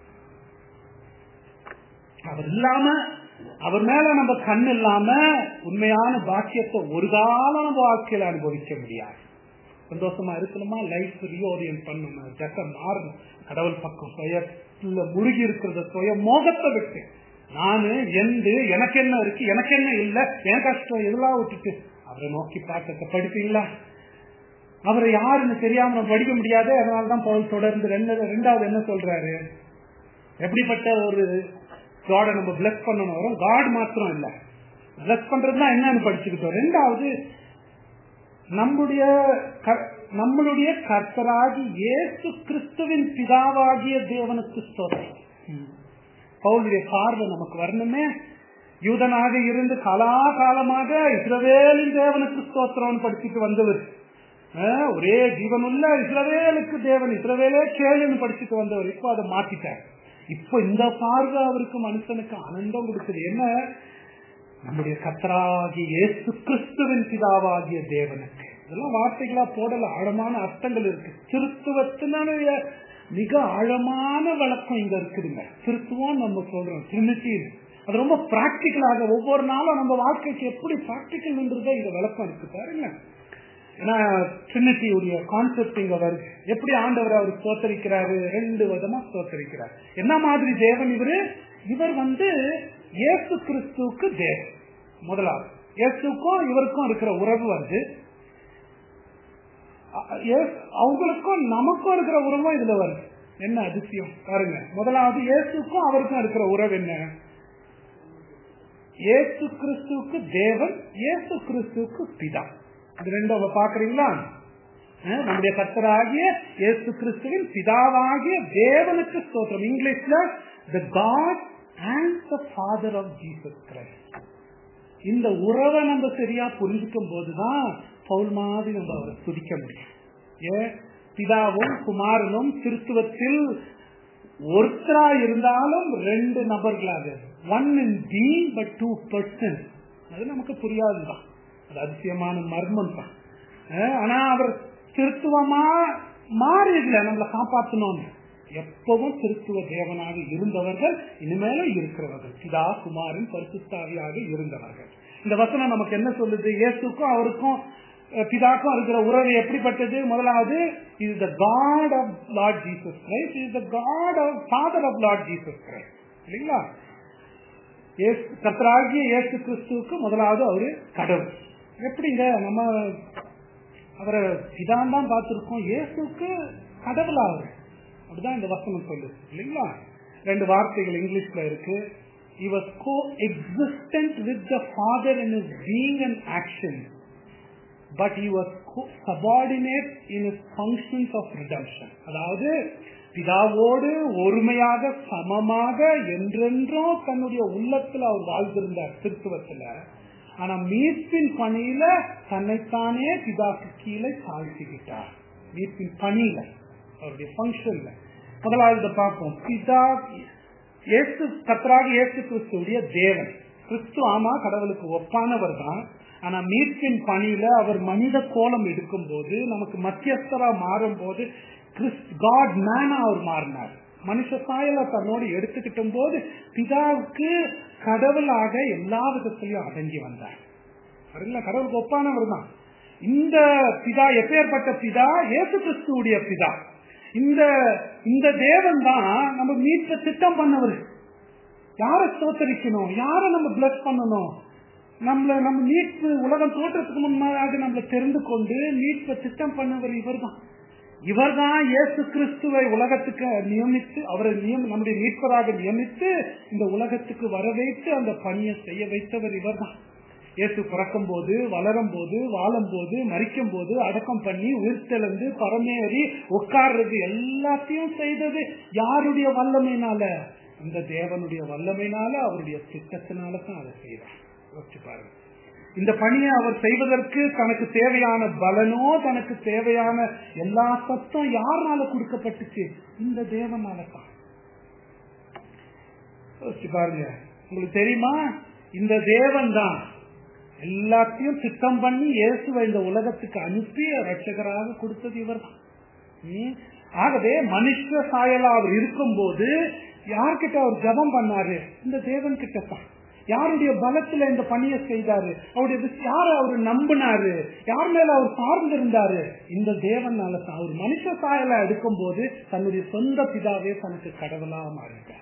அவர் இல்லாம, அவர் மேல நம்ம கண் இல்லாம உண்மையான பாக்கியத்தை ஒரு காலம் நம்ம வாழ்க்கையில அனுபவிக்க முடியாது. சந்தோஷமா இருக்கணுமா, லைஃப் ரீஓரியன்ட் பண்ணணும், ஜக்க மாறணும், கடவுள் பக்கம் சுயத்துல முழுகி இருக்கிறத சுய மோகத்தை விட்டு நானு எந்த எனக்கு என்ன இருக்கு, எனக்கு என்ன இல்ல, என் கஷ்டம் எல்லாம் விட்டுட்டு அவரை நோக்கி பார்க்க படிப்பீங்களா? அவரை யாருன்னு தெரியாம நம்ம படிக்க முடியாது. அதனாலதான் பவுல் தொடர்ந்து ரெண்டு ரெண்டாவது என்ன சொல்றாரு, எப்படிப்பட்ட ஒரு காடை நம்ம பிளஸ் பண்ணணும். வரும் காட் மாத்திரம் இல்ல, பிளஸ் பண்றதுனா என்னன்னு படிச்சுக்கிட்டோம். ரெண்டாவது நம்முடைய நம்மளுடைய கர்த்தராகி இயேசு கிறிஸ்துவின் பிதாவாகிய தேவனுக்கு ஸ்தோத்திரம். பவுலுடைய பார்வை நமக்கு வரணுமே. யூதனாக இருந்து காலாகாலமாக இஸ்ரவேலின் தேவனுக்கு ஸ்தோத்திரம் படிச்சுட்டு வந்தவர், ஒரே ஜீவனுள்ள இஸ்ரவேலுக்கு தேவன், இஸ்ரவேலே கேளுன்னு படிச்சுட்டு வந்தவர். இப்போ அதை மாத்திட்டார். இப்போ இந்த பார்வை அவருக்கு மனுஷனுக்கு ஆனந்தம் கொடுக்குது. என்ன, நம்முடைய கர்த்தராகிய இயேசு கிறிஸ்துவின் பிதாவாகிய தேவனுக்கு. இதெல்லாம் வார்த்தைகளா போடல, ஆழமான அர்த்தங்கள் இருக்கு. திருத்துவத்தினுடைய மிக ஆழமான வழக்கம் இங்க இருக்குதுங்க. திருத்துவம் நம்ம சொல்றோம் ட்ரினிட்டி, அது ரொம்ப பிராக்டிக்கலாக ஒவ்வொரு நாளும் நம்ம வாழ்க்கைக்கு எப்படி பிராக்டிக்கல் என்றதை இந்த விளக்கம் இருக்கு பாருங்க. ஏன்னா ட்ரினிட்டியுடைய கான்செப்ட் இங்க வருது. எப்படி ஆண்டவர் அவர் ஸ்தோத்தரிக்கிறாரு, ரெண்டு விதமா ஸ்தோத்தரிக்கிறார். என்ன மாதிரி தேவன் இவரு? இவர் வந்து இயேசு கிறிஸ்துவுக்கு தேவன். முதலாவது இயேசுக்கும் இவருக்கும் இருக்கிற உறவு வந்து அவங்களுக்கும் நமக்கும் இருக்கிற உறவும் இதுல வருது. என்ன அதிசயம் பாருங்க. முதலாவது இயேசுக்கும் அவருக்கும் இருக்கிற உறவு என்ன? இயேசு கிறிஸ்துவுக்கு தேவன், இயேசு கிறிஸ்துவுக்கு பிதா. இது ரெண்டும் பாக்குறீங்களா? நம்முடைய கர்த்தராகிய இயேசு கிறிஸ்துவின் பிதாவாகிய தேவனுக்கு ஸ்தோத்திரம். இங்கிலீஷ்ல the God and the Father of Jesus Christ. இந்த உறவை நம்ம சரியா புரிஞ்சுக்கும் போதுதான் பவுல் மாதிரி நம்ம அவரை துதிக்க முடியும். ஏன், பிதாவும் குமாரனும் திருத்துவத்தில் ஒருத்தரா இருந்தாலும் ரெண்டு நபர்களாக, one in being but two person. அது நமக்கு புரியாதுதான், அது அதிசயமான மர்மம் தான். ஆனா அவர் திருத்துவமா மாறி இல்ல, நம்மளை காப்பாற்றணும். எப்பவும் திருத்துவ தேவனாக இருந்தவர்கள், இனிமேலும் இருக்கிறவர்கள், பிதா குமாரன் பரிசுத்தாவியாக இருந்தவர்கள். இந்த வசனம் நமக்கு என்ன சொல்லுது? இயேசுக்கும் அவருக்கும் பிதாக்கும் இருக்கிற உறவு எப்படிப்பட்டது? முதலாவது, is the God of Lord Jesus Christ, is the God of Father of Lord Jesus Christ. இல்லைங்களா? கர்த்தராகிய இயேசு கிறிஸ்துவுக்கு முதலாவது அவரு கடவுள். எப்படிங்க, நம்ம அவரை பிதான் தான் பார்த்திருக்கோம், இயேசுக்கு கடவுளா அவரு, அப்படிதான் இந்த வசனம் சொல்லுது. இல்லைங்களா? ரெண்டு வார்த்தைகள் இங்கிலீஷ்ல இருக்கு. He was co-existent with the Father in his being and action, but he was subordinate in his functions of redemption. அதாவது பிதாவோடு ஒருமையாக சமமாக என்றென்றும் தன்னுடைய உள்ளத்துல அவர் வாழ்ந்திருந்தார் திருத்துவத்துல. ஆனா மீட்பின் பணியில தன்னைத்தானே பிதாக்கு கீழே தாழ்த்திக்கிட்டார். மீட்பின் பணியில, அவருடைய பங்கன்ல. முதலாவது பார்ப்போம். பிதா இயேசு கர்த்தராக இயேசு கிறிஸ்துடைய தேவன். கிறிஸ்து ஆமா கடவுளுக்கு ஒப்பானவர் தான். ஆனா மீட்பின் பணியில அவர் மனித கோலம் எடுக்கும் போது, நமக்கு மத்தியஸ்தரா மாறும் போது, காட் மேனா அவர் மாறினார். மனுஷ சாயல தன்னோடு எடுத்துக்கிட்டும் போது பிதாவுக்கு கடவுளாக எல்லா விதத்திலையும் அடங்கி வந்தார். கடவுளுக்கு ஒப்பானவர் தான். இந்த பிதா எப்பேற்பட்ட பிதா? இயேசு கிறிஸ்துடைய பிதா. இந்த இந்த தேவன் தான் நம்ம மீட்ப திட்டம் பண்ணவர். யாரை ஸ்தோத்தரிக்கணும், யாரை நம்ம பிளஸ் பண்ணணும், நம்மள நம்ம மீட்பு உலகம் தோற்றத்துக்கு முன்னாக நம்மளை தெரிந்து கொண்டு மீட்ப திட்டம் பண்ணவர் இவர் தான். இவர்தான் இயேசு கிறிஸ்துவை உலகத்துக்கு நியமித்து, அவரை நம்முடைய மீட்பராக நியமித்து இந்த உலகத்துக்கு வர வைத்து அந்த பணியை செய்ய வைத்தவர் இவர்தான். இயேசு பிறக்கும் போது, வளரும் போது, வாழும் போது, மரிக்கும் போது, அடக்கம் பண்ணி, உயிர்த்தெழுந்து, பரமேறி உட்கார்றது எல்லாத்தையும் செய்தது யாருடைய வல்லமையினால? இந்த தேவனுடைய வல்லமையினால, அவருடைய திட்டத்தினால தான் அதை செய்யறார். யோசிச்சு பாருங்க. இந்த பணியை அவர் செய்வதற்கு தனக்கு தேவையான பலனோ, தனக்கு தேவையான எல்லா சத்தம் யாருனால கொடுக்கப்பட்டுச்சு? இந்த தேவனால தான். யோசிச்சு பாருங்க. உங்களுக்கு தெரியுமா, இந்த தேவன் தான் எல்லாத்தையும் திட்டம் பண்ணி இயேசுவை இந்த உலகத்துக்கு அனுப்பி ரட்சகராக கொடுத்தது இவர் தான். ஆகவே மனுஷ சாயலா அவர் இருக்கும் போது யார்கிட்ட அவர் ஜபம் பண்ணாரு? இந்த தேவன் கிட்ட தான். யாருடைய பலத்துல இந்த பணியை செய்தாரு? அவருடைய யார அவரு நம்பினாரு? யார் மேல அவர் சார்ந்திருந்தாரு? இந்த தேவனால தான். அவர் மனுஷ சாயலா எடுக்கும் போது தன்னுடைய சொந்த பிதாவே தனக்கு கடவுளா மாறிட்டார்.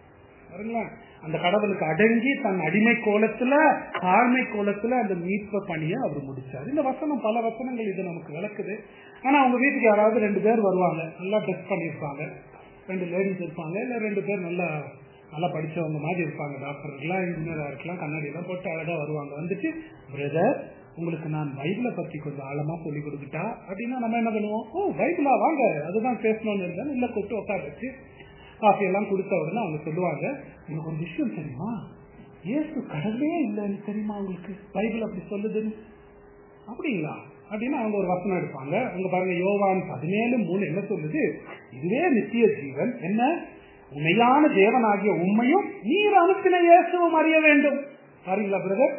அந்த கடவுளுக்கு அடங்கி தன் அடிமை கோலத்துல, தாழ்மை கோலத்துல அந்த மீட்ப பணியை அவர் முடிச்சார். இந்த வசனம், பல வசனங்கள் இது நமக்கு விளக்குது. ஆனா அவங்க வீட்டுக்கு யாராவது ரெண்டு பேர் வருவாங்க, நல்லா டெஸ்ட் பண்ணிருப்பாங்க, ரெண்டு லேடிஸ் இருப்பாங்க, இல்ல ரெண்டு பேர் நல்லா நல்லா படிச்சவங்க மாதிரி இருப்பாங்க, டாக்டர் இருக்கலாம், இன்ஜினியரா இருக்கலாம், கண்ணாடி எல்லாம் போட்டு அழகா வருவாங்க. வந்துட்டு, பிரதர் உங்களுக்கு நான் பைபிளை பத்தி கொஞ்சம் ஆழமா சொல்லி கொடுத்துட்டா அப்படின்னா நம்ம என்ன பண்ணுவோம்? ஓ பைபிளா, வாங்க அதுதான் பேசணும்னு இருந்தா இல்ல கூப்பிட்டு உட்கார வச்சு காஃபி எல்லாம் கொடுத்த உடனே அவங்க சொல்லுவாங்க, உங்களுக்கு ஒரு விஷயம் தெரியுமா, இயேசு கடவுளே இல்லைன்னு தெரியுமா உங்களுக்கு? பைபிள் அப்படி சொல்லுதுன்னு. அப்படிங்களா அப்படின்னா அவங்க ஒரு வசனம் எடுப்பாங்க. அங்க பாருங்க, யோவான் பதினேழு மூணு என்ன சொல்லுது? இதுவே நித்திய ஜீவன், என்ன உண்மையான தேவனாகிய உண்மையும் நீர் அனுப்பின இயேசுவும் அறிய வேண்டும். பாருங்களா பிரதர்,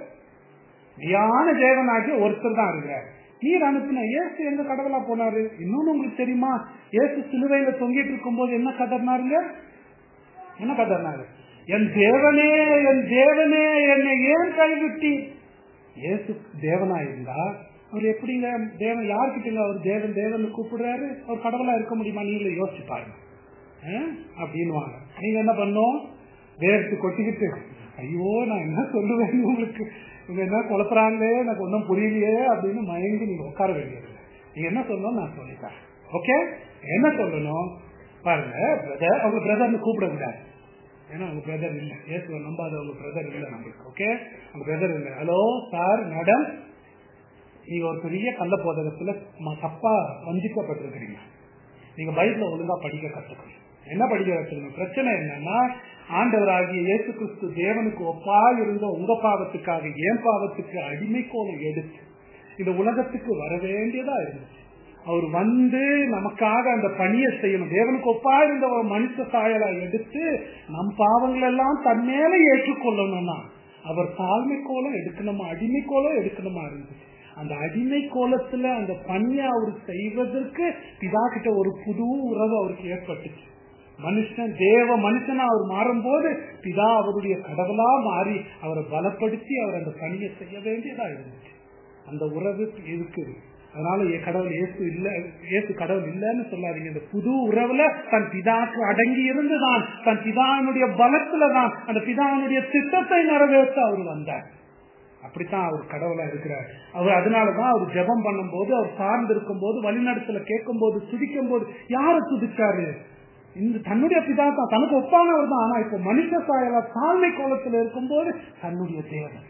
மெய்யான தேவனாகிய ஒருத்தர் தான் இருக்கிறார். நீர் அனுப்பின இயேசு எங்க கடவுளா போனாரு? இன்னொன்னு உங்களுக்கு தெரியுமா, இயேசு சிலுவையில தொங்கிட்டு இருக்கும் போது என்ன கதர்னாருங்க? என்ன கதர்னாரு? என் தேவனே, என் தேவனே, என்னை ஏன் கைவிட்டி? இயேசு தேவனா இருந்தா அவர் எப்படிங்க தேவன்? யாருக்கிட்டங்க அவர் தேவன் தேவன் கூப்பிடுறாரு? அவர் கடவுளா இருக்க முடியுமா? நீங்களே யோசிச்சு பாருங்க அப்படின்வாங்க. நீங்க என்ன பண்ணும்? வேர்த்து கொட்டிக்கிட்டு, ஐயோ நான் என்ன சொல்லுவேன் உங்களுக்கு, இவங்க என்ன குழப்பறாங்களே, எனக்கு ஒன்னும் புரியலையே அப்படின்னு மயங்கி நீங்க உட்கார வேண்டியது. நீங்க என்ன சொல்லணும் நான் சொல்லித்தரேன். ஓகே, என்ன சொல்லணும் பாருங்க. பிரதர், அவங்க பிரதர்னு கூப்பிட கூடாது. ஏன்னா அவங்க பிரதர் இல்லை, இயேசுவை நம்பாத அவங்க பிரதர் இல்லை நம்மளுக்கு. ஓகே, அவங்க பிரதர் இல்லை. ஹலோ சார், மேடம், நீங்க ஒரு பெரிய கள்ள போதகத்துல தப்பா வஞ்சிக்கப்பட்டிருக்கிறீங்க. நீங்க பைபிளை ஒழுங்கா படிக்க கத்துக்கணும். என்ன படிக்க கத்துக்கணும்? பிரச்சனை என்னன்னா, ஆண்டவராகிய இயேசு கிறிஸ்து தேவனுக்கு ஒப்பா இருந்த உங்க பாவத்துக்காக என் பாவத்துக்கு அடிமை கோலம் எடுத்து இந்த உலகத்துக்கு வர வேண்டியதா இருந்துச்சு. அவர் வந்து நமக்காக அந்த பணியை செய்யணும். தேவனுக்கு ஒப்பா இருந்த ஒரு மனுஷ சாயலா எடுத்து நம் பாவங்கள் எல்லாம் தன்மேல ஏற்றுக்கொள்ளணும்னா அவர் தாழ்மை கோலம் எடுக்கணுமா, அடிமை கோலம் எடுக்கணுமா இருந்துச்சு. அந்த அடிமை கோலத்துல அந்த பணியை அவர் செய்வதற்கு பிதா கிட்ட ஒரு புது உறவு அவருக்கு ஏற்பட்டுச்சு. மனுஷன் தேவ மனுஷனா அவர் மாறும் போது பிதா அவருடைய கடவுளா மாறி அவரை பலப்படுத்தி அவர் அந்த பணியை செய்ய வேண்டியதா இருந்துச்சு. அந்த உறவு இருக்குது. அதனால கடவுள் இயேசு இல்ல, இயேசு கடவுள் இல்லைன்னு சொல்லாதீங்க. இந்த புது உறவுல தன் பிதாக்கு அடங்கி இருந்துதான், தன் பிதாவினுடைய பலத்துலதான் அந்த பிதாவினுடைய திட்டத்தை நிறைவேற்ற அவர் வந்தார். அப்படித்தான் அவர் கடவுளா இருக்கிறார். அவர் அதனாலதான் அவர் ஜெபம் பண்ணும் போது, அவர் சார்ந்து இருக்கும் போது, வழிநடத்தல கேட்கும் போது, துதிக்கும் போது யார துதிச்சாரு? இந்த தன்னுடைய பிதா தான், தனக்கு ஒப்பானவர் தான். ஆனா இப்ப மனுஷ சாயலா தாழ்மை கோலத்தில் இருக்கும் போது தன்னுடைய தேவன்,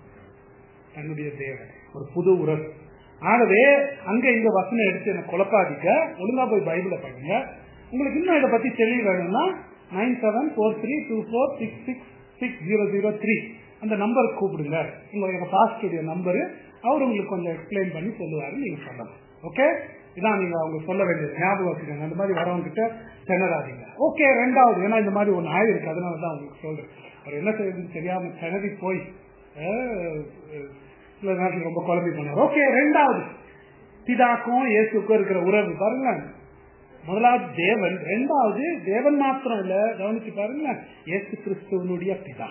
தன்னுடைய தேவன் ஒரு புது உறவு. ஆகவே அங்க இந்த வசனம் எடுத்து என்ன குழப்பாதிக்க, ஒழுங்கா போய் பைபிளை பண்ணுங்க. உங்களுக்கு இன்னும் இதை பத்தி தெளிவு வேணும்னா nine seven four three two four six six six zero zero three அந்த நம்பருக்கு கூப்பிடுங்க. உங்க பாஸ்டருடைய நம்பரு. அவர் உங்களுக்கு கொஞ்சம் எக்ஸ்பிளைன் பண்ணி சொல்லுவாரு, நீங்க சொல்லலாம். ஓகே, இதான் நீங்க அவங்க சொல்ல வேண்டியது. ஞாபகம் வச்சுக்கோங்க, அந்த மாதிரி வரவங்க கிட்ட திணறாதீங்க. ஓகே, ரெண்டாவது, ஏன்னா இந்த மாதிரி ஒன்னு ஆயிருக்கு, அதனாலதான் உங்களுக்கு சொல்றேன். அவர் என்ன செய்யறதுன்னு தெரியாம திணறி போய் சில நாட்டில் ரொம்ப குழம்பி போனார். ஓகே, ரெண்டாவது பிதாக்கும் இயேசுக்கும் இருக்கிற உறவு பாருங்க. முதலாவது தேவன், ரெண்டாவது தேவன் மாத்திரம் இல்ல, கவனிச்சு பாருங்க, இயேசு கிறிஸ்துவனுடைய பிதா.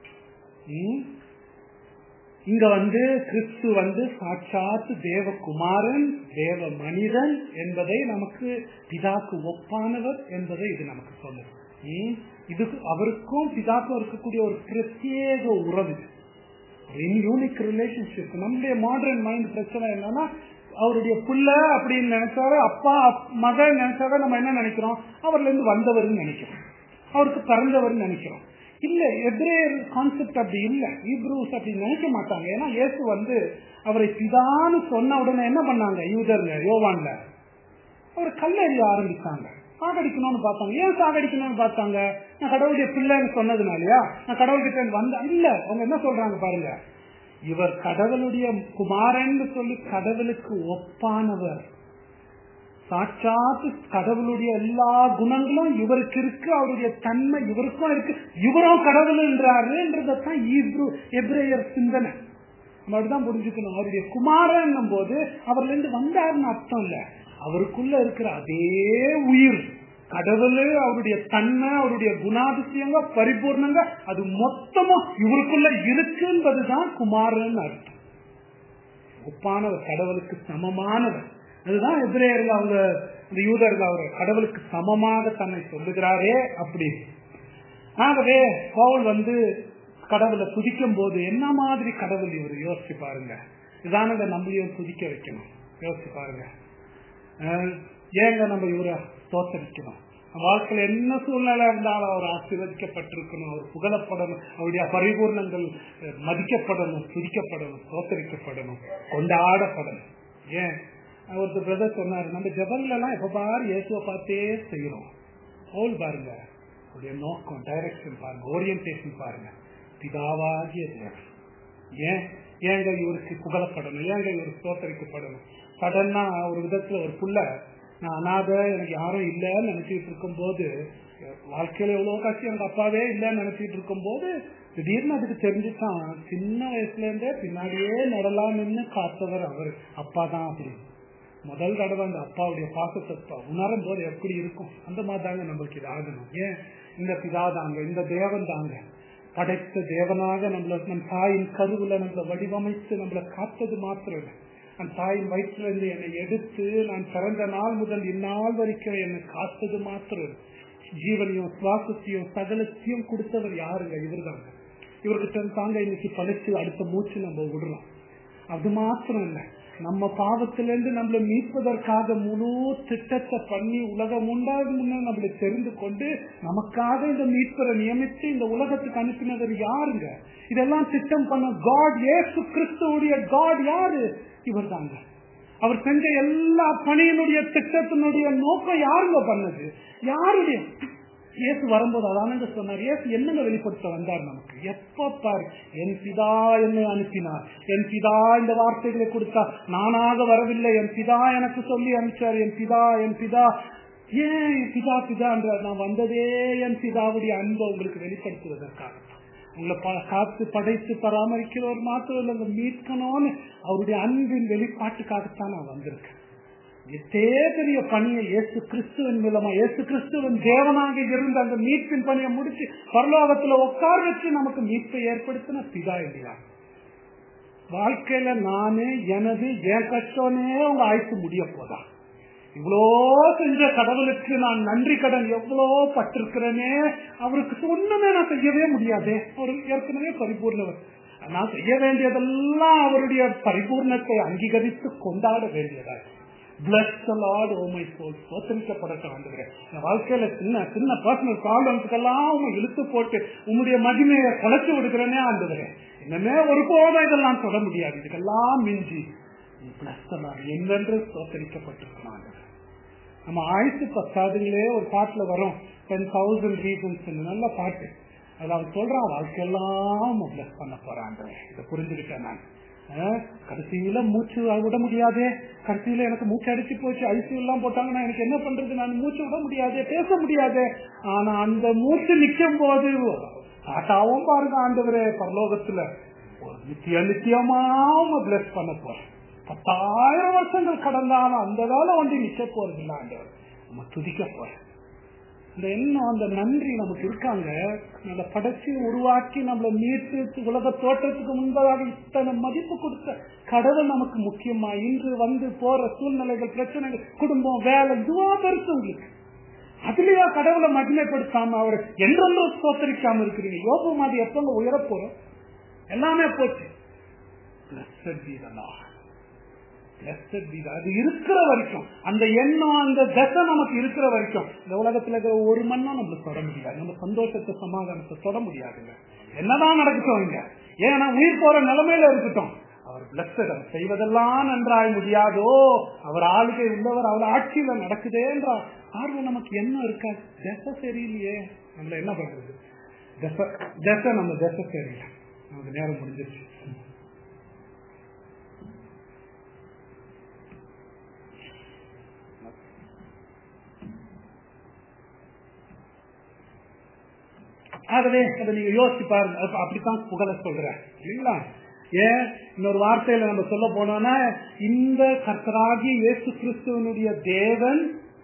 இங்க வந்து கிறிஸ்து வந்து சாட்சாத்து தேவகுமாரன், தேவ மனிதன் என்பதை நமக்கு, பிதாக்கு ஒப்பானவர் என்பதை இது நமக்கு சொல்லுது. இது அவருக்கும் பிதாக்கும் இருக்கக்கூடிய ஒரு பிரத்யேக உறவு, யூனிக் ரிலேஷன்ஷிப். நம்முடைய மாடர்ன் மைண்ட் பிரச்சனை என்னன்னா, அவருடைய புள்ள அப்படின்னு நினைச்சாவே, அப்பா மகன் நினைச்சாவே நம்ம என்ன நினைக்கிறோம்? அவர்ல இருந்து வந்தவர்னு நினைக்கிறோம், அவருக்கு பிறந்தவர்னு நினைக்கிறோம். இல்ல, எபிரேயர் கான்செப்ட் அப்படி இல்ல, ஹீப்ரூஸ் அப்படி நினைக்க மாட்டாங்க. ஏன்னா இயேசு வந்து அவரை பிதான்னு சொன்ன உடனே என்ன பண்ணாங்க யூதர்ல, யோவான்ல அவரை கல்லெறிய ஆரம்பித்தாங்க, சாகடிக்கணும்னு பார்த்தாங்க. ஏன் சாகடிக்கணும்னு பார்த்தாங்க? நான் கடவுளுடைய பிள்ளைன்னு சொன்னதுனாலயா, நான் கடவுள்கிட்ட வந்த இல்ல. அவங்க என்ன சொல்றாங்க பாருங்க, இவர் கடவுளுடைய குமாரன் சொல்லி கடவுளுக்கு ஒப்பானவர், சாட்சாத்து கடவுளுடைய எல்லா குணங்களும் இவருக்கு இருக்கு, அவருடைய தன்மை இவருக்கும் இருக்கு, இவரும் கடவுள் என்றாருன்றதான் எபிரேயர் சிந்தனை. நம்ம அப்படிதான் புரிஞ்சுக்கணும். அவருடைய குமாரன் போது அவர்ல இருந்து வந்தாருன்னு அர்த்தம் இல்ல, அவருக்குள்ள இருக்கிற அதே உயிர் கடவுள், அவருடைய தன்மை, அவருடைய குணாதிசயங்க பரிபூர்ணங்க அது மொத்தமும் இவருக்குள்ள இருக்குன்றதுதான் குமாரன் அர்த்தம். ஒப்பானவர், கடவுளுக்கு சமமானவர். அதுதான் எபிரேயர்கள் அவங்க இந்த யூதர்கள் அவர் கடவுளுக்கு சமமாக தன்னை சொல்லுகிறாரே அப்படி. ஆகவே பவுல் வந்து கடவுளை துதிக்கும் போது என்ன மாதிரி கடவுள் இவர் யோசிச்சு பாருங்க. இதானுங்க நம்மளையும் துதிக்க வைக்கணும். யோசிச்சு பாருங்க, ஏங்க நம்ம இவரை தோத்தரிக்கணும்? வாழ்க்கையில என்ன சூழ்நிலை இருந்தாலும் அவர் ஆசீர்வதிக்கப்பட்டிருக்கணும், அவர் புகழப்படணும், அவருடைய பரிபூர்ணங்கள் மதிக்கப்படணும், துதிக்கப்படணும், தோத்தரிக்கப்படணும், கொண்டாடப்படணும். ஏன் அவருக்கு பிரதர் சொன்னாரு, நம்ம ஜபங்கள் எல்லாம் எப்ப பாரு இயேசுவை பார்த்தே செய்யறோம். போல் பாருங்க, அவருடைய நோக்கம், டைரக்ஷன் பாருங்க, ஓரியன்டேஷன் பாருங்க, பிதாவாகிய தேவன். ஏன் ஏங்க இவருக்கு புகழப்படணும், ஏங்க இவருக்கு தோத்தரிக்கப்படணும்? சடனா ஒரு விதத்துல ஒரு புள்ள நான் அனாத, எனக்கு யாரும் இல்லைன்னு நினைச்சிட்டு இருக்கும் போது, வாழ்க்கையில எவ்வளவு கஷ்டம், எனக்கு அப்பாவே இல்லைன்னு நினைச்சிட்டு இருக்கும் போது திடீர்னு அதுக்கு தெரிஞ்சுட்டான், சின்ன வயசுல இருந்தே பின்னாடியே நடலாம்னு காத்தவர் அவர் அப்பா தான் அப்படின்னு. முதல் தடவை அந்த அப்பாவுடைய பாசத்தை உணரும் போது எப்படி இருக்கும்? அந்த மாதிரி தாங்க நம்மளுக்கு இது ஆகணும். ஏன் இந்த பிதா தாங்க, இந்த தேவன் தாங்க படைத்த தேவனாக நம்மள நம் தாயின் கருவுல நம்மளை வடிவமைத்து நம்மளை காத்தது மாத்திரம் இல்லை, அந்த தாயின் வயிற்றுல இருந்து என்னை எடுத்து நான் பிறந்த நாள் முதல் இந்நாள் வரைக்கும் என்னை காத்தது மாத்திரம், ஜீவனையும் சுவாசத்தையும் சகலத்தையும் கொடுத்தவர் யாருங்க? இவர் தாங்க. இவர்கிட்ட தாங்க இன்னைக்கு பழிச்சு அடுத்த மூச்சு நம்ம விடுறோம். அது மாத்திரம் இல்லை, நம்ம பாவத்திலிருந்து நம்மளை மீட்பதற்காக முழு திட்டத்தை பண்ணி உலகம் உண்டாது முன்னே நம்மளை தெரிந்து கொண்டு நமக்காக இந்த மீட்பரை நியமித்து இந்த உலகத்துக்கு அனுப்பினவர் யாருங்க? இதெல்லாம் திட்டம் பண்ண காட், இயேசு கிறிஸ்துவுடைய காட் யாரு? இவர் தாங்க. அவர் செஞ்ச எல்லா பணியினுடைய திட்டத்தினுடைய நோக்கம் யாருங்க பண்ணது? யாருடைய? இயேசு வரும்போது அதானங்க சொன்னார். இயேசு என்னங்க வெளிப்படுத்த வந்தார் நமக்கு? எப்ப பாரு, என் பிதா என்னை அனுப்பினார், என் பிதா இந்த வார்த்தைகளை கொடுத்தார், நானாக வரவில்லை, என் பிதா எனக்கு சொல்லி அனுப்பிச்சார், என் பிதா என் பிதா. ஏன் பிதா பிதா என்றார்? நான் வந்ததே என் பிதாவுடைய அன்பை உங்களுக்கு வெளிப்படுத்துவதற்காக, உங்களை காத்து படைத்து பராமரிக்கிறவர் மாத்திரம் இல்லை, மீட்கணும்னு அவருடைய அன்பின் வெளிப்பாட்டுக்காகத்தான் நான் வந்திருக்கேன். எத்தே பெரிய பணியை இயேசு கிறிஸ்துவின் மூலமா, இயேசு கிறிஸ்துவின் தேவனாக இருந்த அந்த மீட்பின் பணியை முடிச்சு பரலோகத்துல உட்கார வச்சு நமக்கு மீட்பை ஏற்படுத்தின பிதா இல்லையா? வாழ்க்கையில நானு எனது என் கஷ்டமே உங்க ஆய்த்து முடிய போதா? இவ்வளோ செஞ்ச கடவுளுக்கு நான் நன்றி கடன் எவ்வளோ பட்டிருக்கிறேனே, அவருக்கு ஒண்ணுமே நான் செய்யவே முடியாதே, ஒரு ஏற்கனவே பரிபூர்ணவர், நான் செய்ய வேண்டியதெல்லாம் அவருடைய பரிபூர்ணத்தை அங்கீகரித்து கொண்டாட வேண்டியதா. Bless the Lord, oh my soul. சோத்தரிக்கப்படட்டும் ஆண்டவரே. வாழ்க்கையில சின்ன சின்ன பர்சனல் ப்ராப்ளம்ஸ்க்கெல்லாம் இழுத்து போட்டு உங்களுடைய மகிமையை கலைச்சு விடுக்கிறேனே ஆண்டவரே, என்னமே ஒரு போதும் இதெல்லாம் தொட முடியாது, இதுக்கெல்லாம் மிஞ்சி Bless the Lord என்னென்று சோத்தரிக்கப்பட்டிருக்கணும் ஆண்டவரே. நம்ம ஆயுசு பத்தாதுங்களே ஒரு பாட்டுல வரும், டென் தௌசண்ட் ரீசன்ஸ், நல்ல பாட்டு. அது அவன் சொல்றான், வாழ்க்கையெல்லாம் பிளஸ் பண்ண போறான். இதை புரிஞ்சுக்கிட்டேன் நான். கடைசியில மூச்சு விட முடியாதே, கடைசியில எனக்கு மூச்சு அடிச்சு போச்சு, ஐசியூ எல்லாம் போட்டாங்கன்னா எனக்கு என்ன பண்றது, நான் மூச்சு விட முடியாதே, பேச முடியாதே. ஆனா அந்த மூச்சு நிக்கும் போது காட்டாவும் பாருங்க ஆண்டவரே, பரலோகத்துல ஒரு நித்திய நித்தியமாவும் பிளஸ் பண்ண போறேன். பத்தாயிரம் வருஷங்கள் கடந்தாலும் அந்த வேலை வந்து நிக்க போறது இல்லை ஆண்டவர், நம்ம துதிக்க போறேன். இந்த எண்ணம், அந்த நன்றி நமக்கு இருக்காங்க. நம்மளை படைச்சு உருவாக்கி நம்மளை மீட்டு உலக தோற்றத்துக்கு முன்பதாக இத்தனை மதிப்பு கொடுத்த கடவுள் நமக்கு முக்கியமா? இன்று வந்து போற சூழ்நிலைகள், பிரச்சனைகள், குடும்பம், வேலை, இதுவா பெருசு உங்களுக்கு? அதுலயா கடவுளை மகிமைப்படுத்தாம அவர் என்றொன்றும் சோத்தரிக்காம இருக்கிறீங்க? யோபு மாதிரி எப்பங்க உயர போறோம்? எல்லாமே போச்சு. அது இருக்கிற வரைக்கும், அந்த எண்ணம் அந்த தசை நமக்கு இருக்கிற வரைக்கும் இந்த உலகத்துல இருக்கிற ஒரு மண்ணும் நம்மளுக்கு தொட முடியாது. நம்ம சந்தோஷத்தை சமாதானத்தை தொட முடியாதுங்க. என்னதான் நடக்கட்டும் இங்க, ஏன்னா உயிர் போற நிலைமையில இருக்கட்டும், அவர் பிளஸ்டட், அவர் செய்வதெல்லாம் நன்றாய் முடியாதோ, அவர் ஆளுகை உள்ளவர், அவர் ஆட்சியில நடக்குதேன்ற ஆர்வம் நமக்கு என்ன இருக்காது. தசை சரியில்லையே, நம்மள என்ன பண்றது? தசை தசை நம்ம தசை சரியில்லை. நமக்கு நேரம் முடிஞ்சிருச்சு. ஆகவே அதை நீங்க யோசிச்சு பாருங்க. அப்படித்தான் புகழ சொல்றேன் இல்லைங்களா? ஏன் இன்னொரு வார்த்தையில நம்ம சொல்ல போனோம்னா, இந்த கர்த்தராகி இயேசு கிறிஸ்துவனுடைய தேவன்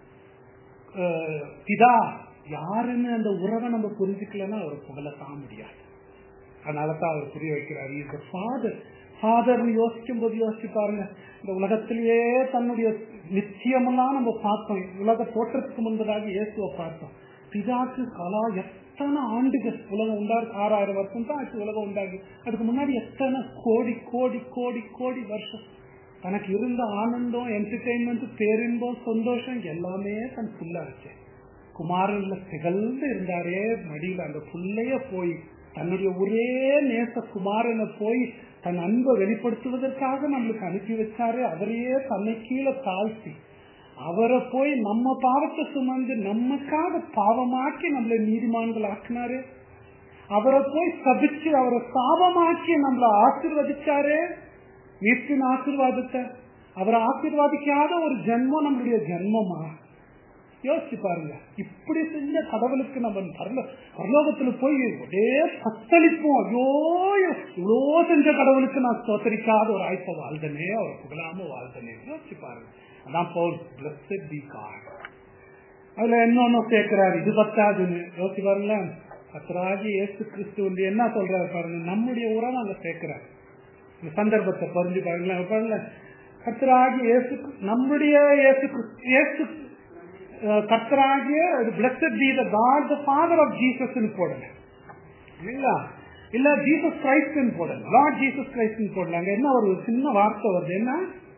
பிதா யாருன்னு அந்த உறவை நம்ம புரிஞ்சுக்கலன்னா அவர் புகழத்தான் முடியாது. அதனாலதான் அவர் புரிய வைக்கிறார். இந்த ஃபாதர் ஃபாதர்னு யோசிக்கும் போது யோசிச்சு பாருங்க, இந்த உலகத்திலேயே தன்னுடைய நிச்சயமெல்லாம் நம்ம பார்த்தோம். உலக தோற்றத்துக்கு முன்பதாக இயேசுவை பார்த்தோம். பிதாக்கு கலா எத்தனை ஆண்டுகள் உலகம் உண்டாரு, ஆறாயிரம் வருஷம் தான் ஆச்சு உலகம் உண்டாகி. அதுக்கு முன்னாடி எத்தனை கோடி கோடி கோடி கோடி வருஷம் தனக்கு இருந்த ஆனந்தம், என்டர்டெயின்மெண்ட், பேரின்பம், சந்தோஷம் எல்லாமே தன் புள்ள ஆச்சு. குமாரன்ல திகழ்ந்து இருந்தாரே மடியில, அந்த புள்ளைய போய் தன்னுடைய ஒரே நேச குமாரனை போய் தன் அன்பை வெளிப்படுத்துவதற்காக நம்மளுக்கு அனுப்பி வச்சாரு. அவரையே தன்னை கீழே தாழ்த்தி அவரை போய் நம்ம பாவத்தை சுமந்து நமக்காக பாவமாக்கி நம்மளை நீதிமான்கள் ஆக்கினாரு. அவரை போய் சபிச்சு அவரை சாபமாக்கி நம்மளை ஆசீர்வதிச்சாரு. வீட்டின் ஆசீர்வாதத்தை அவரை ஆசீர்வாதிக்காத ஒரு ஜென்மம் நம்மளுடைய ஜென்மமா? யோசிச்சு பாருங்க. இப்படி செஞ்ச கடவுளுக்கு நம்ம பரலோகத்துல போய் ஒரே பத்தளிப்போம். ஐயோ இவ்வளோ செஞ்ச கடவுளுக்கு நான் தோத்தரிக்காத ஒரு ஆய்ப்பை வாழ்ந்தனே, அவர் புகழாம வாழ்ந்தனே. யோசிச்சு பாருங்க. அதான் பவுல் blessed be God. அதுல இன்னொன்னு சேர்க்கிறாரு, இது பத்தாதுன்னு. யோசிச்சு பாருங்களேன். கர்த்தராகிய இயேசு கிறிஸ்து என்ன சொல்றாரு பாருங்க, நம்முடைய உறவை அங்க சேர்க்கிறார். இந்த சந்தர்ப்பத்தை பறிஞ்சு பாருங்களேன். பாருங்க, கர்த்தராகிய இயேசு நம்முடைய இயேசு இயேசு கர்த்தராகிய blessed be the God the Father of Jesus ன்னு போடல இல்லைங்களா? இல்ல ஜீசஸ் கிரைஸ்ட் போடல, லார்ட் ஜீசஸ் கிரைஸ்ட் போடலாங்க. என்ன ஒரு சின்ன வார்த்தை வருது, என்ன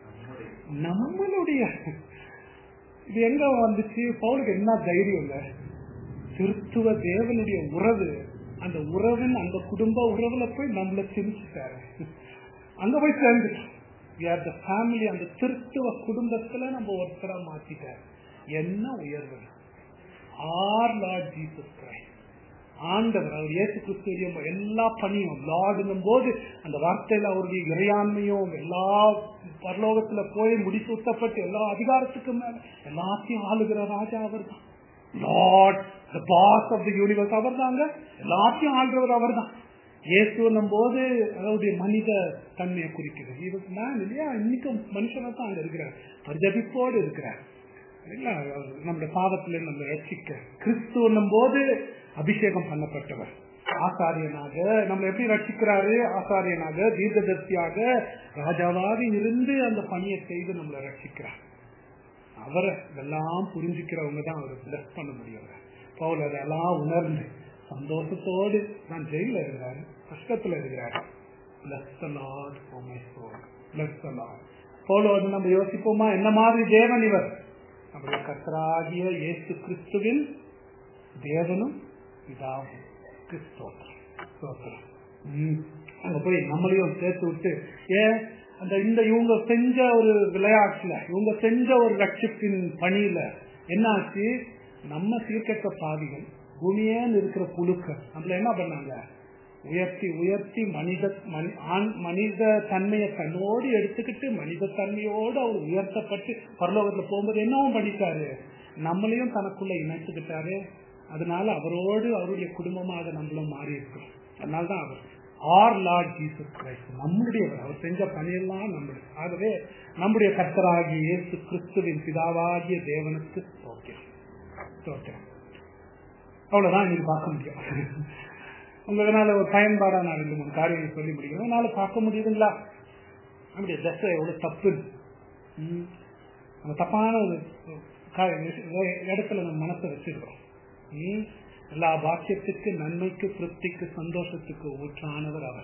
நம்மளுடைய. இது எங்க வந்துச்சு? பவுலுக்கு என்ன தைரியம் இல்ல, திருத்துவ தேவனுடைய உறவு, அந்த உறவின் அந்த குடும்ப உறவுல போய் நம்மள திணிச்சுட்டாரு. அங்க போய் சேர்ந்துட்டோம். அந்த திருத்துவ குடும்பத்துல நம்ம ஒருத்தரா மாத்திட்டாரு. என்ன உயர்வு! ஆர் லார்ட் ஜீசஸ் கிரைஸ்ட், ஆண்டவர், அவர் இயேசு கிறிஸ்துவ எல்லா பணியும் லார்டுங்கும் போது அந்த வார்த்தையில அவருடைய இறையாண்மையும் எல்லா பரலோகத்துல போய் முடிசூட்டப்பட்டு எல்லா அதிகாரத்துக்கும் மேல எல்லாத்தையும் ஆளுகிற ராஜா அவர் தான். Lord the boss of the universe அவர் தாங்க. எல்லாத்தையும் ஆள்றவர் அவர் தான். இயேசுன்னும் போது அவருடைய மனித தன்மையை குறிக்கிறது. இல்லையா? இன்னைக்கும் மனுஷனை தான் அங்க இருக்கிறார், பரிதபிப்போடு இருக்கிறார் இல்லைங்களா? நம்முடைய பாவத்துல நம்ம ரட்சிக்க கிறிஸ்துவன்னும் போது அபிஷேகம் பண்ணப்பட்டவர், ஆசாரியனாக நம்ம எப்படி ரட்சிக்கிறாரு? ஆசாரியனாக, தீர்க்கதரிசியாக, ராஜாவாக இருந்து அந்த பணியை செய்து நம்மளை ரட்சிக்கிறார். அவரை இதெல்லாம் புரிஞ்சுக்கிறவங்க தான் அவரை பிளஸ் பண்ண முடியும். பவுல் அதெல்லாம் உணர்ந்து சந்தோஷத்தோடு நான் ஜெயில இருக்கிறாரு, கஷ்டத்துல இருக்கிறாரு. பவுல் வந்து நம்ம யோசிப்போமா, என்ன மாதிரி தேவன் இவர்? நம்முடைய கர்த்தராகிய இயேசு கிறிஸ்துவின் தேவனும் இதாகும் கிறிஸ்தோத்திரம். அங்க போய் நம்மளையும் சேர்த்து விட்டு, ஏன் அந்த இந்த இவங்க செஞ்ச ஒரு விளையாட்டுல, இவங்க செஞ்ச ஒரு ரட்சிப்பின் பணியில என்ன ஆச்சு? நம்ம சீர்கெட்ட பாவிகள், பூமியே இருக்கிற புழுக்கள் நம்மள என்ன பண்ணாங்க? உயர்த்தி உயர்த்தி மனித மனித தன்மையை தன்னோடு எடுத்துக்கிட்டு மனித தன்மையோடு அவர் உயர்த்தப்பட்டு பரலோகத்துல போகும்போது என்னவும் பண்ணிட்டாரு? நம்மளையும் தனக்குள்ள இணைச்சுக்கிட்டாரு. அதனால அவரோடு அவருடைய குடும்பமாக நம்மளும் மாறி இருக்கிறோம். அதனால்தான் அவர் ஆர் லார்ட் ஜீசஸ் கிரைஸ்ட் நம்முடையவர். அவர் செஞ்ச பணியெல்லாம் நம்முடைய. ஆகவே நம்முடைய கர்த்தராகிய இயேசு கிறிஸ்துவின் பிதாவாகிய தேவனுக்கு ஸ்தோத்திரம் ஸ்தோத்திரம். அவ்வளவுதான் இன்னைக்கு பார்க்க முடியும். உங்களால ஒரு பயன்பாடா நான் ரெண்டு மூணு காரியங்கள் சொல்லி முடியும். என்னால பார்க்க முடியுதுங்களா நம்முடைய தசை எவ்வளவு தப்பு, நம்ம தப்பான ஒரு இடத்துல நம்ம மனசை வச்சிருக்கோம். எல்லா பாக்கியத்துக்கு, நன்மைக்கு, திருப்திக்கு, சந்தோஷத்துக்கு ஊற்றானவர் அவர்.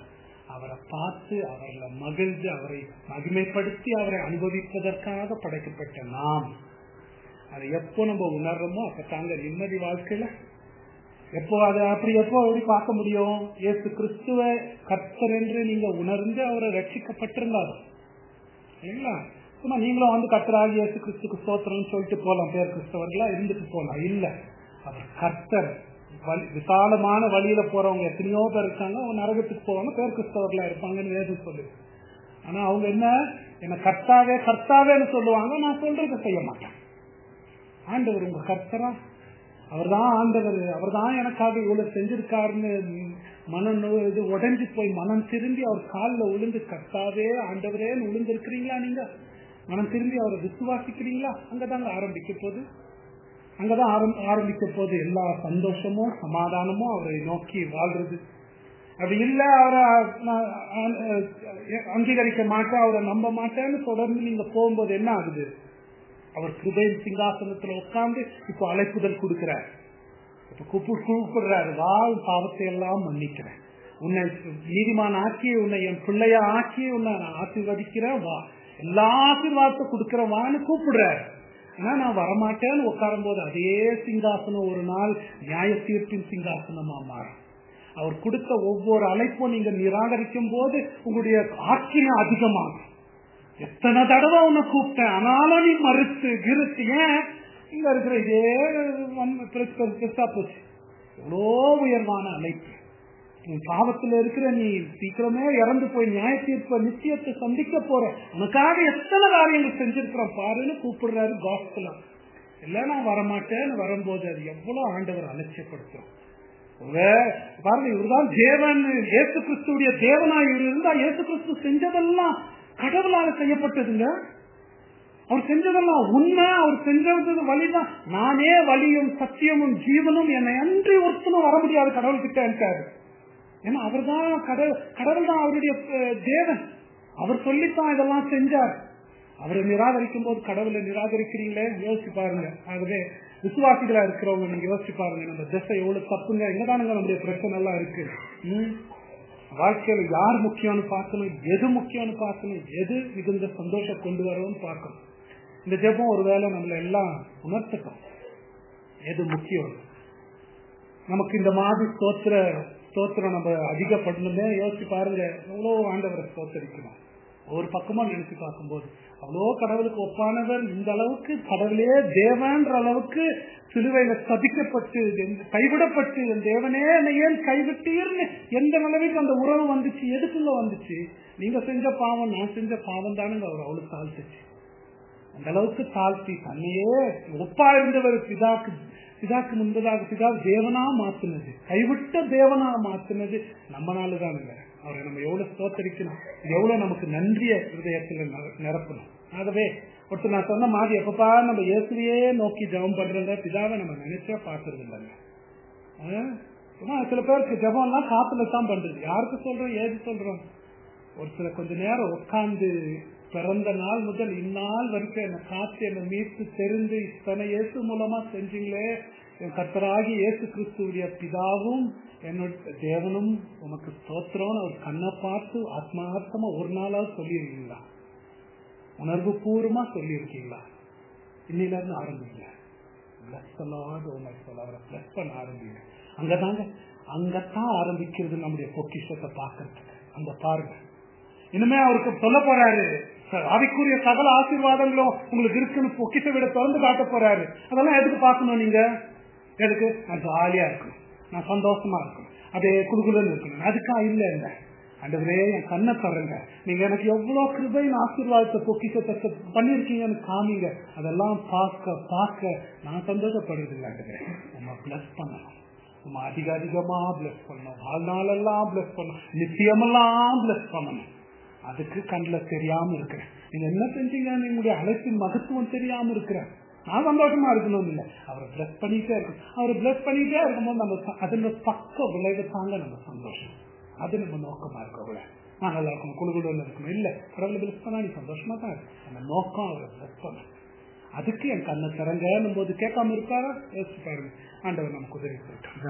அவரை பார்த்து அவரை மகிழ்ந்து அவரை மகிமைப்படுத்தி அவரை அனுபவிப்பதற்காக படைக்கப்பட்ட நாம் அதை எப்போ நம்ம உணர்றோமோ அப்பதாங்க நிம்மதி வாழ்க்கையில. எப்போ அதை அப்படி எப்போ அப்படி பார்க்க முடியும்? இயேசு கிறிஸ்துவ கர்த்தர் என்று நீங்க உணர்ந்து அவரை ரட்சிக்கப்பட்டிருந்தாலும் இல்லைங்களா? சும்மா நீங்களும் வந்து கர்த்தராகி இயேசு கிறிஸ்துக்கு ஸ்தோத்திரம்னு சொல்லிட்டு போலாம், பேர் கிறிஸ்தவர்களா இருந்துட்டு போலாம். இல்ல, அவர் கர்த்தர். விசாலமான வழியில போறவங்க எத்தனையோ பேர் இருக்காங்க, அவங்க நரகத்துக்கு போவாங்க, பேர் கிறிஸ்தவர்களா இருப்பாங்கன்னு வேதம் சொல்லு. ஆனா அவங்க என்ன, என்ன கர்த்தாவே கர்த்தாவேன்னு சொல்லுவாங்க, நான் சொல்றதை செய்ய மாட்டேன். ஆண்டவர் உங்க கர்த்தரா, அவர் தான் ஆண்டவர், அவர் தான் எனக்காக இவ்வளவு செஞ்சிருக்காருன்னு மனம் இது உடஞ்சி போய் மனம் திரும்பி அவர் காலில் விழுந்து கர்த்தாவே ஆண்டவரேன்னு விழுந்திருக்கிறீங்களா? நீங்க மனம் திரும்பி அவரை விசுவாசிக்கிறீங்களா? அங்கதாங்க ஆரம்பிக்க போது அங்கதான் ஆரம்பிக்க போது எல்லா சந்தோஷமும் சமாதானமும் அவரை நோக்கி வாழ்றது. அப்படி இல்ல, அவரை அங்கீகரிக்க மாட்டேன், அவரை நம்ப மாட்டேன்னு தொடர்ந்து நீங்க போகும்போது என்ன ஆகுது? அவர் கிருபையின் சிங்காசனத்துல உட்கார்ந்து இப்போ அழைப்புதல் கொடுக்கிறார். இப்ப கூப்பு கூப்பிடுறாரு, வா பாவத்தை எல்லாம் மன்னிக்கிறேன், உன்னை நீதிமான் ஆக்கி உன்னை என் பிள்ளைய ஆக்கி உன்னை நான் ஆசீர்வதிக்கிறேன், வா எல்லா ஆசீர்வாதத்தை கொடுக்கிற வான்னு கூப்பிடுறாரு. ஆனா நான் வரமாட்டேன்னு உட்காரும் போது அதே சிங்காசனம் ஒரு நாள் நியாய தீர்ப்பின் சிங்காசனமா மாறும். அவர் கொடுத்த ஒவ்வொரு அழைப்பும் நீங்க நிராகரிக்கும் போது உங்களுடைய ஆக்கினை அதிகமாகும். எத்தனை தடவை உன்னை கூப்பிட்டேன் ஆனாலும் நீ மறுத்து கிருத்து, ஏன் இங்க இருக்கிற இதே பெருசா போச்சு. எவ்வளோ உயர்வான அழைப்பு. பாவத்துல இருக்கிற நீ சீக்கிரமே இறந்து போய் நியாய தீர்ப்ப நிச்சயத்தை சந்திக்க போற, உனக்காக எத்தனை காரியங்கள் செஞ்சிருக்கிறோம் பாருன்னு கூப்பிடுறாரு காஸ்பலா. இல்ல நான் வரமாட்டேன்னு வரும்போது அது எவ்வளவு ஆண்டவர் அலட்சியப்படுத்தும் பாருங்க. இவருதான் தேவன், இயேசு கிறிஸ்துடைய தேவனா இவர் இருந்தா இயேசு கிறிஸ்து செஞ்சதெல்லாம் கடவுளால செய்யப்பட்டதுங்க. அவர் செஞ்சதெல்லாம் உண்மை, அவர் செஞ்சது வழிதான். நானே வழியும் சத்தியமும் ஜீவனும், என்னை அன்றி ஒருத்தனும் வர முடியாது கடவுள் கிட்ட இருக்காரு. ஏன்னா அவர் தான் கடவுள், கடவுள் தான் அவருடைய தேவன். அவர் சொல்லித்தான் இதெல்லாம் செஞ்சார். அவரை நிராகரிக்கும் போது கடவுளை நிராகரிக்கிறீங்களே, யோசிச்சு பாருங்க. ஆகவே விசுவாசிகளா இருக்கிறவங்க நீங்க யோசிச்சு பாருங்க, நம்ம திசை எவ்வளவு தப்புங்க. எங்கதானுங்க நம்முடைய பிரச்சனை எல்லாம் இருக்கு. உம் வாழ்க்கையில யார் முக்கியம்னு பார்க்கணும், எது முக்கியம்னு பார்க்கணும், எது மிகுந்த சந்தோஷம் கொண்டு வரணும்னு பார்க்கணும். இந்த ஜெபம் ஒருவேளை நம்மள எல்லாம் உணர்த்தட்டும் எது முக்கியம். நமக்கு இந்த மாதிரி ஸ்தோத்திர ஸ்தோத்திரம் நம்ம அதிகப்படணுமே. யோசிச்சு பாருங்க, எவ்வளவு ஆண்டவரை ஸ்தோத்தரிக்கணும். ஒரு பக்கமா நினைச்சு பார்க்கும்போது அவ்வளோ கடவுளுக்கு ஒப்பானவர், இந்த அளவுக்கு கடவுளே தேவன்ற அளவுக்கு சிலுவையில சபிக்கப்பட்டு கைவிடப்பட்டு என் தேவனே என்னை ஏன் கைவிட்டீர்னு எந்த நிலைமைக்கு அந்த உறவு வந்துச்சு, எதுக்குள்ள வந்துச்சு? நீங்க செஞ்ச பாவம் நான் செஞ்ச பாவம் தானுங்க அவர் அவ்வளவு தாழ்த்துச்சு. அந்த அளவுக்கு தாழ்த்தி தன்னையே ஒப்பா இருந்தவர் பிதாக்கு பிதாக்கு முன்பதாக பிதா தேவனா மாத்தினது, கைவிட்ட தேவனா மாத்தினது நம்மனாலதானுங்க. அவரை நம்ம எவ்வளவு ஸ்தோத்தரிக்கணும், எவ்வளவு நமக்கு நன்றிய ஹிருதயத்துல நிரப்பணும். ஆகவே ஒருத்தர் நான் சொன்ன மாதிரி எப்பப்பா நம்ம இயேசுவையே நோக்கி ஜெபம் பண்றத பிதாவை நம்ம நினைச்சா பாக்குறது இல்லைங்க. சில பேருக்கு ஜெபம் எல்லாம் காத்துல தான் பண்றது. யாருக்கு சொல்றோம், ஏது சொல்றோம்? ஒரு சில கொஞ்ச நேரம் உட்கார்ந்து பிறந்த நாள் முதல் இந்நாள் வரைக்கும் என்ன காத்து என்ன மீட்டு தெரிந்து இத்தனை இயேசு மூலமா செஞ்சீங்களே, என் கர்த்தராகி இயேசு கிறிஸ்துடைய பிதாவும் என்னோட தேவனும் உனக்கு ஸ்தோத்திரம் அவர் கண்ணை பார்த்து ஆத்மார்த்தமா ஒரு நாளாவது சொல்லியிருக்கீங்களா? உணர்வு பூர்வமா சொல்லியிருக்கீங்களா? இன்னில இருந்து ஆரம்பிங்க. அவரை பிளஸ் பண்ண ஆரம்பிங்க. அங்கதாங்க அங்கத்தான் ஆரம்பிக்கிறது நம்முடைய பொக்கிஷத்தை பார்க்கறதுக்கு. அந்த பாருங்க, இனிமே அவருக்கு சொல்ல போறாரு, ஆவிக்குரிய சகல ஆசீர்வாதங்களும் உங்களுக்கு இருக்குன்னு பொக்கிஷ விட திறந்து காட்ட போறாரு. அதெல்லாம் எதுக்கு பார்க்கணும்? நீங்க எதுக்கு? நான் ஜாலியா இருக்கணும், நான் சந்தோஷமா இருக்கணும், அதே குழுகுலன்னு இருக்கணும். அதுக்கா இல்ல இல்ல ஆண்டவரே என் கண்ணை தரங்க, நீங்க எனக்கு எவ்வளவு கிருபையின் ஆசீர்வாதத்தை பொக்கிஷத்தை பண்ணிருக்கீங்கன்னு காமிங்க. அதெல்லாம் பார்க்க பார்க்க நான் சந்தோஷப்படுறது இல்லை. ஆண்டவரே நம்ம பிளஸ் பண்ணணும், நம்ம அதிக அதிகமா பிளஸ் பண்ணணும், வாழ்நாளெல்லாம் பிளஸ் பண்ணணும், நிச்சயமெல்லாம் பிளஸ் பண்ணணும். அதுக்கு கண்ணில் தெரியாம இருக்கிறேன். நீங்க என்ன செஞ்சீங்க, நீங்களுடைய அழைப்பின் மகத்துவம் தெரியாம இருக்கிறேன். நான் சந்தோஷமா இருக்கணும் இல்லை, அவரை பிளஸ் பண்ணிட்டே இருக்கணும். அவரை பிளஸ் பண்ணிட்டே இருக்கும்போது நம்ம அதுல பக்க விளைவு தாங்க நம்ம சந்தோஷம். அது நம்ம நோக்கமா இருக்கக்கூட நான் நல்லா இருக்கணும், குழுகுல இருக்கணும் இல்ல, கடவுளை பிளஸ் பண்ணா நீ சந்தோஷமா தான் இருக்கு. நம்ம நோக்கம் அவரை பிளஸ் பண்ண. அதுக்கு என் கண்ணை திறங்கன்னும் போது கேட்காம இருப்பாரா? யோசிச்சு பாருங்க. ஆண்டவர் நமக்கு உதவி சொல்லிட்டாங்க.